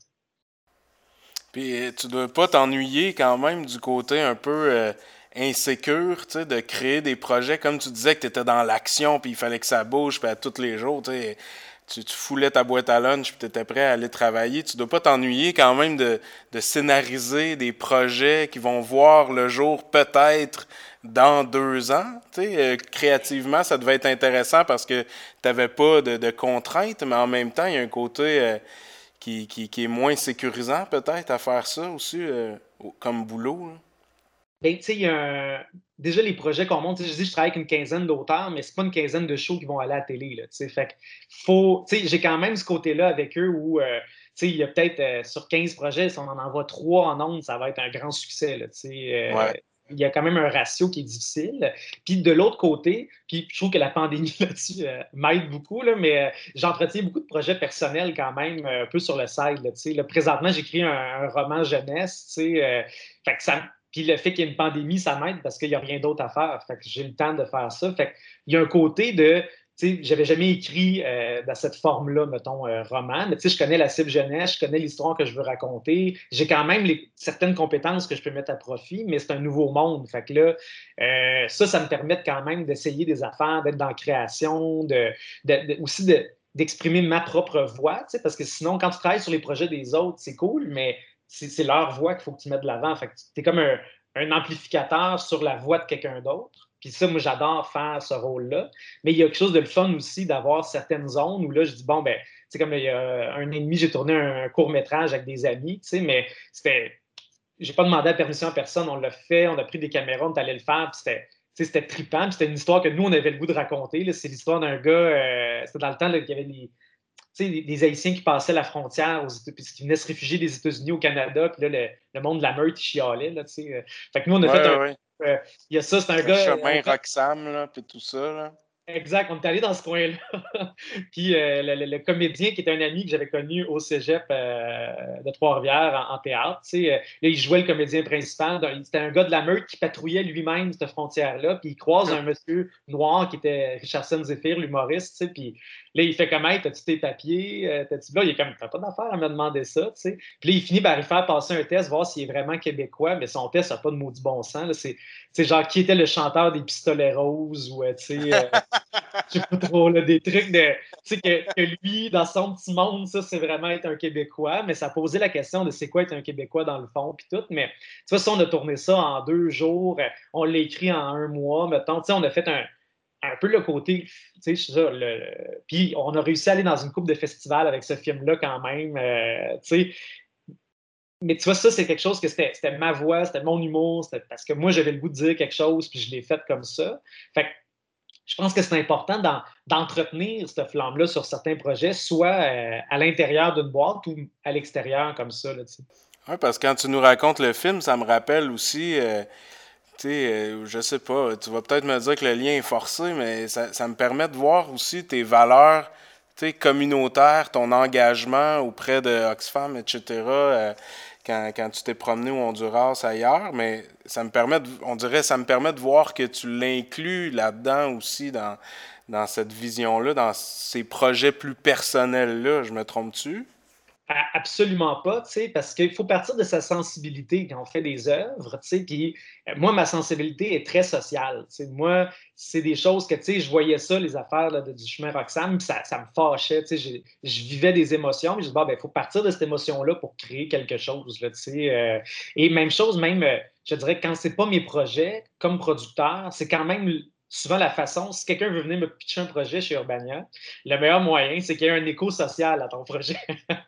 Puis tu dois pas t'ennuyer quand même du côté un peu euh, insécure, tu sais, de créer des projets, comme tu disais que tu étais dans l'action, puis il fallait que ça bouge, puis à tous les jours, tu sais, tu, tu foulais ta boîte à lunch, puis tu étais prêt à aller travailler. Tu dois pas t'ennuyer quand même de, de scénariser des projets qui vont voir le jour peut-être dans deux ans. Tu sais, euh, créativement, ça devait être intéressant parce que tu n'avais pas de, de contraintes, mais en même temps, il y a un côté euh, qui, qui, qui est moins sécurisant peut-être à faire ça aussi euh, comme boulot. Là. Ben, tu sais, il y a un... déjà les projets qu'on monte, je dis je travaille avec une quinzaine d'auteurs, mais c'est pas une quinzaine de shows qui vont aller à la télé. Là, fait que faut, j'ai quand même ce côté-là avec eux où euh, il y a peut-être euh, sur quinze projets, si on en envoie trois en ondes, ça va être un grand succès. Là, euh, ouais. Il y a quand même un ratio qui est difficile. Puis de l'autre côté, puis je trouve que la pandémie là-dessus euh, m'aide beaucoup, là, mais euh, j'entretiens beaucoup de projets personnels quand même, euh, un peu sur le side. Là, là, présentement, j'écris un, un roman jeunesse. Euh, fait que ça Puis le fait qu'il y ait une pandémie, ça m'aide parce qu'il n'y a rien d'autre à faire. Fait que j'ai le temps de faire ça. Fait qu'il y a un côté de, tu sais, j'avais jamais écrit euh, dans cette forme-là, mettons, euh, roman, mais tu sais, je connais la cible jeunesse, je connais l'histoire que je veux raconter. J'ai quand même les, certaines compétences que je peux mettre à profit, mais c'est un nouveau monde. Fait que là, euh, ça, ça me permet quand même d'essayer des affaires, d'être dans la création, de, de, de aussi de, d'exprimer ma propre voix, tu sais, parce que sinon, quand tu travailles sur les projets des autres, c'est cool, mais c'est, c'est leur voix qu'il faut que tu mettes de l'avant. Fait que tu es comme un, un amplificateur sur la voix de quelqu'un d'autre. Puis ça, moi, j'adore faire ce rôle-là. Mais il y a quelque chose de le fun aussi d'avoir certaines zones où là, je dis, bon, ben, c'est comme il y a un an et demi, j'ai tourné un court-métrage avec des amis, tu sais, mais c'était. J'ai pas demandé la permission à personne, on l'a fait, on a pris des caméras, on est allé le faire, puis c'était. C'était trippant, puis c'était une histoire que nous, on avait le goût de raconter. Là. C'est l'histoire d'un gars, euh, c'était dans le temps là, qu'il y avait les, sais, des, des Haïtiens qui passaient la frontière aux États- puis qui venaient se réfugier des États-Unis au Canada, puis là, le, le monde de la meute, il chialait, là, tu sais. euh. Fait que nous, on a Ouais, fait un... ouais. euh, il y a ça, c'est un Le gars... chemin Roxham, là, puis tout ça, là. Exact, on est allé dans ce coin-là. Puis euh, le, le- le comédien qui était un ami que j'avais connu au cégep euh, de Trois-Rivières en, en théâtre, tu sais, euh, là, il jouait le comédien principal. Donc, c'était un gars de la meute qui patrouillait lui-même cette frontière-là. Puis il croise un monsieur noir qui était Richardson Zephyr, l'humoriste, tu sais, puis là, il fait comment? T'as-tu tes papiers? Euh, t'as-tu... Là, il est comme, t'as pas d'affaire à me demander ça, tu sais. Puis là, il finit par y faire passer un test, voir s'il est vraiment québécois, mais son test n'a pas de maudit bon sens, là. C'est, c'est genre qui était le chanteur des Pistolets Roses ou, euh, tu sais... euh, je sais pas trop, là, des trucs de. Tu sais, que, que lui, dans son petit monde, ça, c'est vraiment être un Québécois, mais ça posait la question de c'est quoi être un Québécois dans le fond, puis tout. Mais tu vois, ça, on a tourné ça en deux jours, euh, on l'a écrit en un mois, mettons. Tu sais, on a fait un, un peu le côté. Tu sais, ça, le, le- puis on a réussi à aller dans une coupe de festivals avec ce film-là quand même. euh, tu sais, mais tu vois, ça, c'est quelque chose que c'était c'était ma voix, c'était mon humour, c'était parce que moi, j'avais le goût de dire quelque chose, puis je l'ai fait comme ça. Fait que je pense que c'est important d'en- d'entretenir cette flamme-là sur certains projets, soit euh, à l'intérieur d'une boîte ou à l'extérieur comme ça. Là, tu sais. Ouais, parce que quand tu nous racontes le film, ça me rappelle aussi, euh, tu sais, euh, je sais pas, tu vas peut-être me dire que le lien est forcé, mais ça, ça me permet de voir aussi tes valeurs, tu sais, communautaires, ton engagement auprès de Oxfam, et cetera, euh, quand, quand tu t'es promené au Honduras, ailleurs, mais ça me permet, de, on dirait, ça me permet de voir que tu l'inclus là-dedans aussi, dans, dans cette vision-là, dans ces projets plus personnels-là, je me trompe-tu? A- Absolument pas, tu sais, parce qu'il faut partir de sa sensibilité quand on fait des œuvres, tu sais, puis euh, moi, ma sensibilité est très sociale, tu sais, moi, c'est des choses que, tu sais, je voyais ça, les affaires là, de- du chemin Roxham, puis ça, ça me fâchait, tu sais, je, je vivais des émotions, puis je dis, bon, ben, il faut partir de cette émotion-là pour créer quelque chose, là, tu sais, euh, et même chose, même, euh, je dirais, quand c'est pas mes projets, comme producteur, c'est quand même souvent la façon, si quelqu'un veut venir me pitcher un projet chez Urbania, le meilleur moyen, c'est qu'il y ait un écho social à ton projet.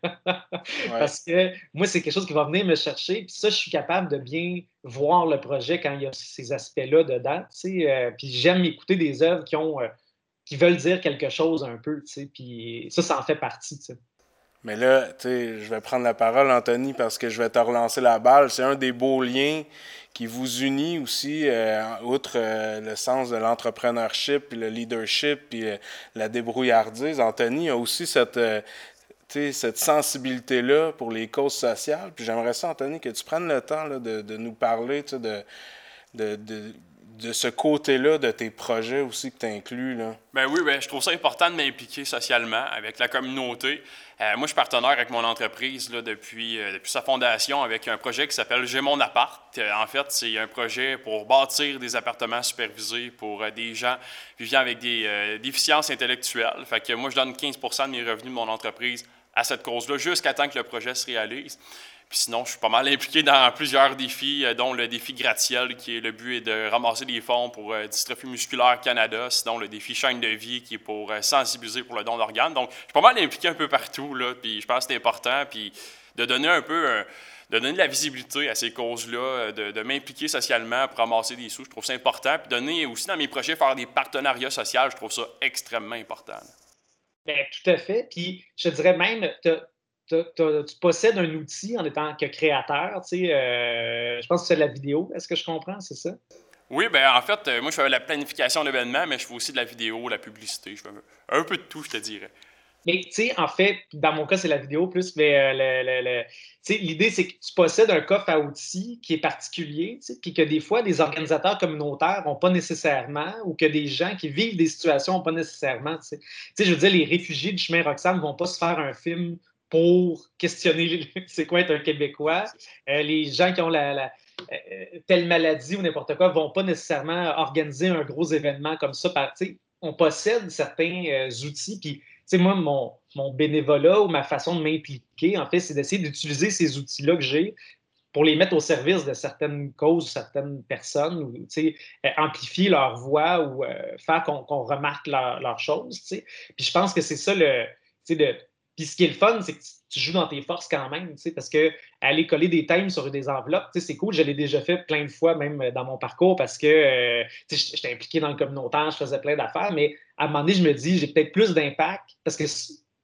Ouais. Parce que moi, c'est quelque chose qui va venir me chercher. Puis ça, je suis capable de bien voir le projet quand il y a ces aspects-là dedans. Tu sais, euh, puis j'aime écouter des œuvres qui ont, euh, qui veulent dire quelque chose un peu. Tu sais, puis ça, ça en fait partie. Tu sais. Mais là, tu sais, je vais prendre la parole, Anthony, parce que je vais te relancer la balle. C'est un des beaux liens qui vous unit aussi, euh, outre euh, le sens de l'entrepreneurship, puis le leadership, puis euh, la débrouillardise. Anthony a aussi cette, euh, tu sais, cette sensibilité-là pour les causes sociales. Puis j'aimerais ça, Anthony, que tu prennes le temps là, de, de nous parler, tu sais, de, de, de, de ce côté-là de tes projets aussi que tu inclus, là. Ben oui, ben, je trouve ça important de m'impliquer socialement avec la communauté. Euh, moi, je suis partenaire avec mon entreprise là, depuis, euh, depuis sa fondation avec un projet qui s'appelle J'ai mon appart. Euh, en fait, c'est un projet pour bâtir des appartements supervisés pour euh, des gens vivant avec des euh, déficiences intellectuelles. Fait que moi, je donne quinze pour cent de mes revenus de mon entreprise à cette cause-là jusqu'à temps que le projet se réalise. Puis sinon, je suis pas mal impliqué dans plusieurs défis, euh, dont le défi Gratiel, qui est le but est de ramasser des fonds pour euh, Dystrophie musculaire Canada, sinon le défi Chaîne de vie, qui est pour euh, sensibiliser pour le don d'organes. Donc, je suis pas mal impliqué un peu partout, là, puis je pense que c'est important, puis de donner un peu, un, de donner de la visibilité à ces causes-là, euh, de, de m'impliquer socialement pour ramasser des sous, je trouve ça important, puis donner aussi dans mes projets, faire des partenariats sociaux, je trouve ça extrêmement important. Ben, tout à fait. Puis je dirais même, t'as- t'as- t'as- tu possèdes un outil en étant que créateur. Tu sais, euh, je pense que c'est de la vidéo. Est-ce que je comprends? C'est ça? Oui, ben en fait, euh, moi, je fais la planification d'événements, mais je fais aussi de la vidéo, la publicité, je fais un peu de tout, je te dirais. Mais tu sais, en fait, dans mon cas, c'est la vidéo plus, mais euh, le- le- le- tu sais, l'idée, c'est que tu possèdes un coffre à outils qui est particulier, tu sais, puis que des fois, des organisateurs communautaires n'ont pas nécessairement, ou que des gens qui vivent des situations n'ont pas nécessairement. Tu sais, Tu sais, je veux dire, les réfugiés du chemin Roxham ne vont pas se faire un film pour questionner c'est quoi être un Québécois. Euh, les gens qui ont la, la- euh, telle maladie ou n'importe quoi ne vont pas nécessairement organiser un gros événement comme ça. Par, tu sais, on possède certains euh, outils, puis tu sais, moi, mon, mon bénévolat ou ma façon de m'impliquer, en fait, c'est d'essayer d'utiliser ces outils-là que j'ai pour les mettre au service de certaines causes, certaines personnes, ou tu sais, euh, amplifier leur voix ou euh, faire qu'on qu'on remarque leurs leur choses. Tu sais. Puis je pense que c'est ça le. Tu sais, de, puis ce qui est le fun, c'est que tu, tu joues dans tes forces quand même, tu sais, parce que aller coller des thèmes sur des enveloppes, tu sais, c'est cool. Je l'ai déjà fait plein de fois, même dans mon parcours, parce que euh, tu sais, j'étais impliqué dans le communautaire, je faisais plein d'affaires, mais à un moment donné, je me dis, j'ai peut-être plus d'impact parce que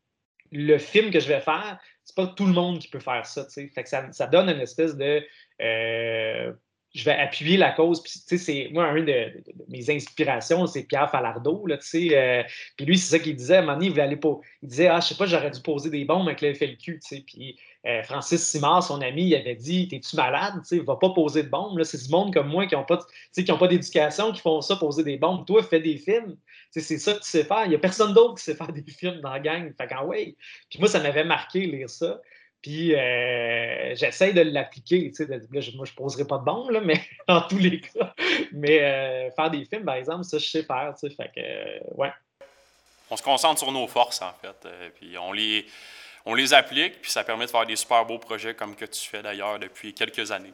le film que je vais faire, c'est pas tout le monde qui peut faire ça, tu sais. Fait que ça, ça donne une espèce de... Euh, je vais appuyer la cause. Puis, tu sais, c'est moi, un de, de, de mes inspirations, c'est Pierre Falardeau, là, tu sais. Euh, puis lui, c'est ça qu'il disait. À un moment donné, il voulait aller pour... Il disait, ah, je sais pas, j'aurais dû poser des bombes avec le F L Q, tu sais. Puis euh, Francis Simard, son ami, il avait dit, t'es-tu malade, tu sais, va pas poser de bombes. Là, c'est du monde comme moi qui ont pas, tu sais, qui ont pas d'éducation, qui font ça, poser des bombes. Toi, fais des films. Tu sais, c'est ça que tu sais faire. Il y a personne d'autre qui sait faire des films dans la gang. Fait qu'en ouais. Puis moi, ça m'avait marqué lire ça. Puis euh, j'essaie de l'appliquer. Tu sais, de, là, je, moi, je ne poserai pas de bombe, là, mais dans tous les cas. Mais euh, faire des films, par exemple, ça, je sais faire. Tu sais, fait que, euh, ouais. On se concentre sur nos forces, en fait. Euh, puis on les, on les applique, puis ça permet de faire des super beaux projets comme que tu fais d'ailleurs depuis quelques années.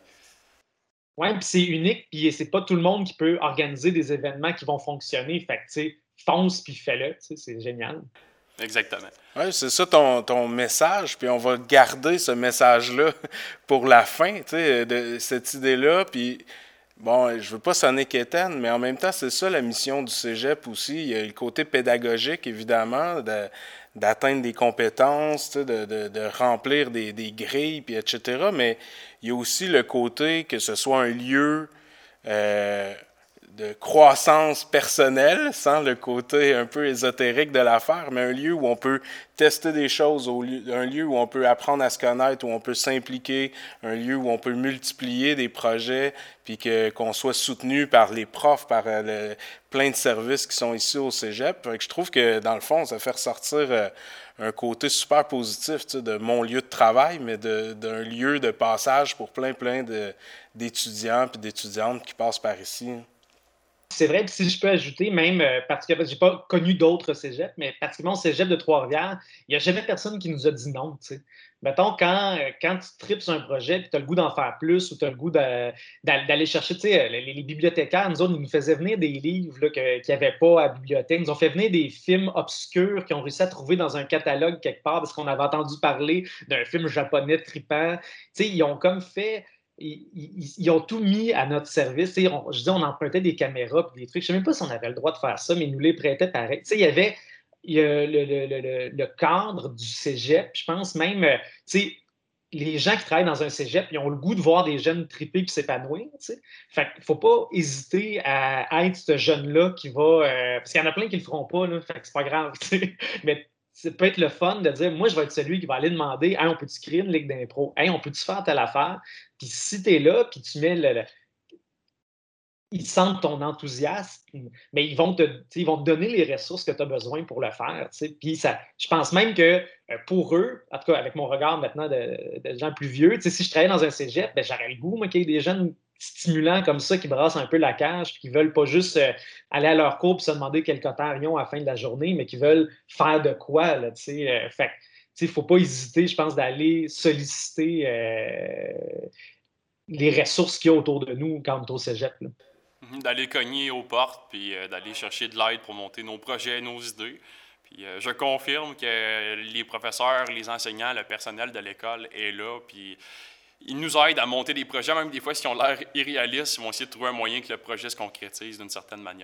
Oui, puis c'est unique, puis c'est pas tout le monde qui peut organiser des événements qui vont fonctionner. Fait que, tu sais, fonce, puis fais-le. Tu sais, c'est génial. Exactement. Oui, c'est ça ton, ton message, puis on va garder ce message-là pour la fin, tu sais, de cette idée-là, puis bon, je veux pas sonner quétaine, mais en même temps, c'est ça la mission du cégep aussi. Il y a le côté pédagogique, évidemment, de, d'atteindre des compétences, tu sais, de, de, de remplir des, des grilles, puis et cetera. Mais il y a aussi le côté que ce soit un lieu euh, de croissance personnelle, sans le côté un peu ésotérique de l'affaire, mais un lieu où on peut tester des choses, un lieu où on peut apprendre à se connaître, où on peut s'impliquer, un lieu où on peut multiplier des projets, puis que, qu'on soit soutenu par les profs, par le, plein de services qui sont ici au cégep. Fait que je trouve que, dans le fond, ça fait ressortir euh, un côté super positif, tu sais, de mon lieu de travail, mais de, d'un lieu de passage pour plein, plein de, d'étudiants puis d'étudiantes qui passent par ici. C'est vrai, puis si je peux ajouter, même, euh, particulièrement, j'ai pas connu d'autres cégeps, mais particulièrement au cégep de Trois-Rivières, il n'y a jamais personne qui nous a dit non, tu sais. Mettons, quand, quand tu tripes sur un projet, puis tu as le goût d'en faire plus, ou tu as le goût de, d'aller chercher, tu sais, les, les bibliothécaires, nous autres, ils nous faisaient venir des livres là, que, qu'il n'y avait pas à la bibliothèque. Ils nous ont fait venir des films obscurs qu'ils ont réussi à trouver dans un catalogue quelque part, parce qu'on avait entendu parler d'un film japonais trippant. Tu sais, ils ont comme fait... Ils, ils, ils, ont tout mis à notre service. On, je dis, on empruntait des caméras et des trucs. Je ne sais même pas si on avait le droit de faire ça, mais ils nous les prêtaient pareil. T'sais, il y avait il y a le, le, le, le, cadre du cégep. Je pense même, les gens qui travaillent dans un cégep, ils ont le goût de voir des jeunes triper et s'épanouir. T'sais. Fait qu'il ne faut pas hésiter à être ce jeune-là qui va... Euh, parce qu'il y en a plein qui ne le feront pas, là, fait que c'est pas grave. T'sais. Mais ça peut être le fun de dire, moi, je vais être celui qui va aller demander, hey, on peut-tu créer une ligue d'impro? Hey, on peut-tu faire telle affaire? Puis si tu es là, puis tu mets le, le... Ils sentent ton enthousiasme, mais ils vont te, ils vont te donner les ressources que tu as besoin pour le faire. Puis ça, je pense même que pour eux, en tout cas avec mon regard maintenant de, de gens plus vieux, si je travaillais dans un cégep, ben, j'aurais le goût moi, qu'il y ait des jeunes stimulants comme ça qui brassent un peu la cage, puis qui veulent pas juste euh, aller à leur cours et se demander quel cotard ils ont à la fin de la journée, mais qui veulent faire de quoi. Là, euh, fait il ne faut pas hésiter, je pense, d'aller solliciter euh, les ressources qu'il y a autour de nous quand on est au cégep. Là. D'aller cogner aux portes, puis euh, d'aller chercher de l'aide pour monter nos projets, nos idées. Puis euh, je confirme que les professeurs, les enseignants, le personnel de l'école est là, puis ils nous aident à monter des projets, même des fois, s'ils ont l'air irréalistes, ils vont essayer de trouver un moyen que le projet se concrétise d'une certaine manière.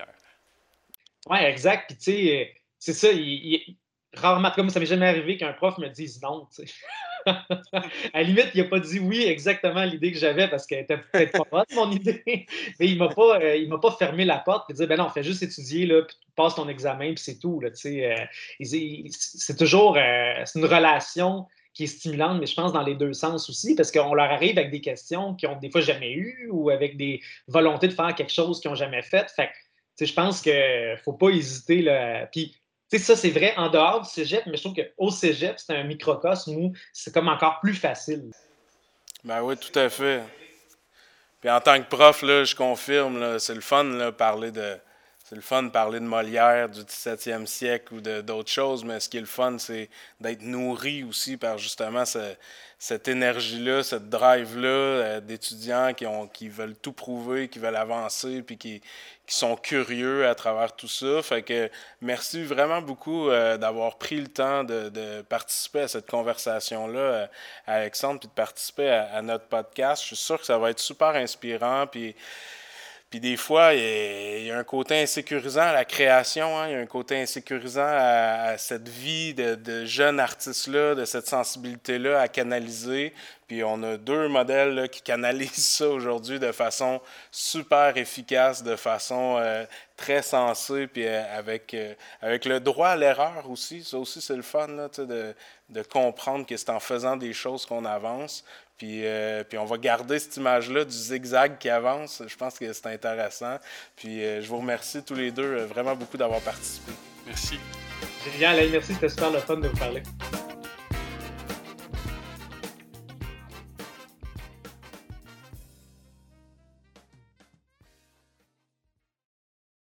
Oui, exact. Puis tu sais, c'est ça, il, il, rarement, comme ça m'est jamais arrivé qu'un prof me dise non, tu sais. À la limite, il n'a pas dit oui exactement à l'idée que j'avais parce qu'elle était peut-être pas bonne, mon idée. Mais il ne m'a pas, euh, il m'a pas fermé la porte et dit ben non, fais juste étudier, là, puis passe ton examen, puis c'est tout. Là, euh, c'est toujours euh, c'est une relation qui est stimulante, mais je pense dans les deux sens aussi, parce qu'on leur arrive avec des questions qu'ils n'ont des fois jamais eues ou avec des volontés de faire quelque chose qu'ils n'ont jamais fait. Fait que, je pense qu'il ne faut pas hésiter. Là, puis, tu sais, ça, c'est vrai en dehors du cégep, mais je trouve qu'au cégep, c'est un microcosme où c'est comme encore plus facile. Ben oui, tout à fait. Puis en tant que prof, là, je confirme, là, c'est le fun là, parler de. C'est le fun de parler de Molière du dix-septième siècle ou de, d'autres choses, mais ce qui est le fun, c'est d'être nourri aussi par justement ce, cette énergie-là, cette drive-là euh, d'étudiants qui, ont, qui veulent tout prouver, qui veulent avancer, puis qui, qui sont curieux à travers tout ça. Fait que merci vraiment beaucoup euh, d'avoir pris le temps de, de participer à cette conversation-là, euh, Alexandre, puis de participer à, à notre podcast. Je suis sûr que ça va être super inspirant, puis Puis des fois, il y a un côté insécurisant à la création, hein? Il y a un côté insécurisant à, à cette vie de, de jeunes artistes-là, de cette sensibilité-là à canaliser. Puis on a deux modèles là, qui canalisent ça aujourd'hui de façon super efficace, de façon euh, très sensée, puis euh, avec, euh, avec le droit à l'erreur aussi. Ça aussi, c'est le fun là, de, de comprendre que c'est en faisant des choses qu'on avance. Puis, euh, puis on va garder cette image-là du zigzag qui avance. Je pense que c'est intéressant. Puis euh, je vous remercie tous les deux euh, vraiment beaucoup d'avoir participé. Merci. Génial, hey, merci, c'était super le fun de vous parler.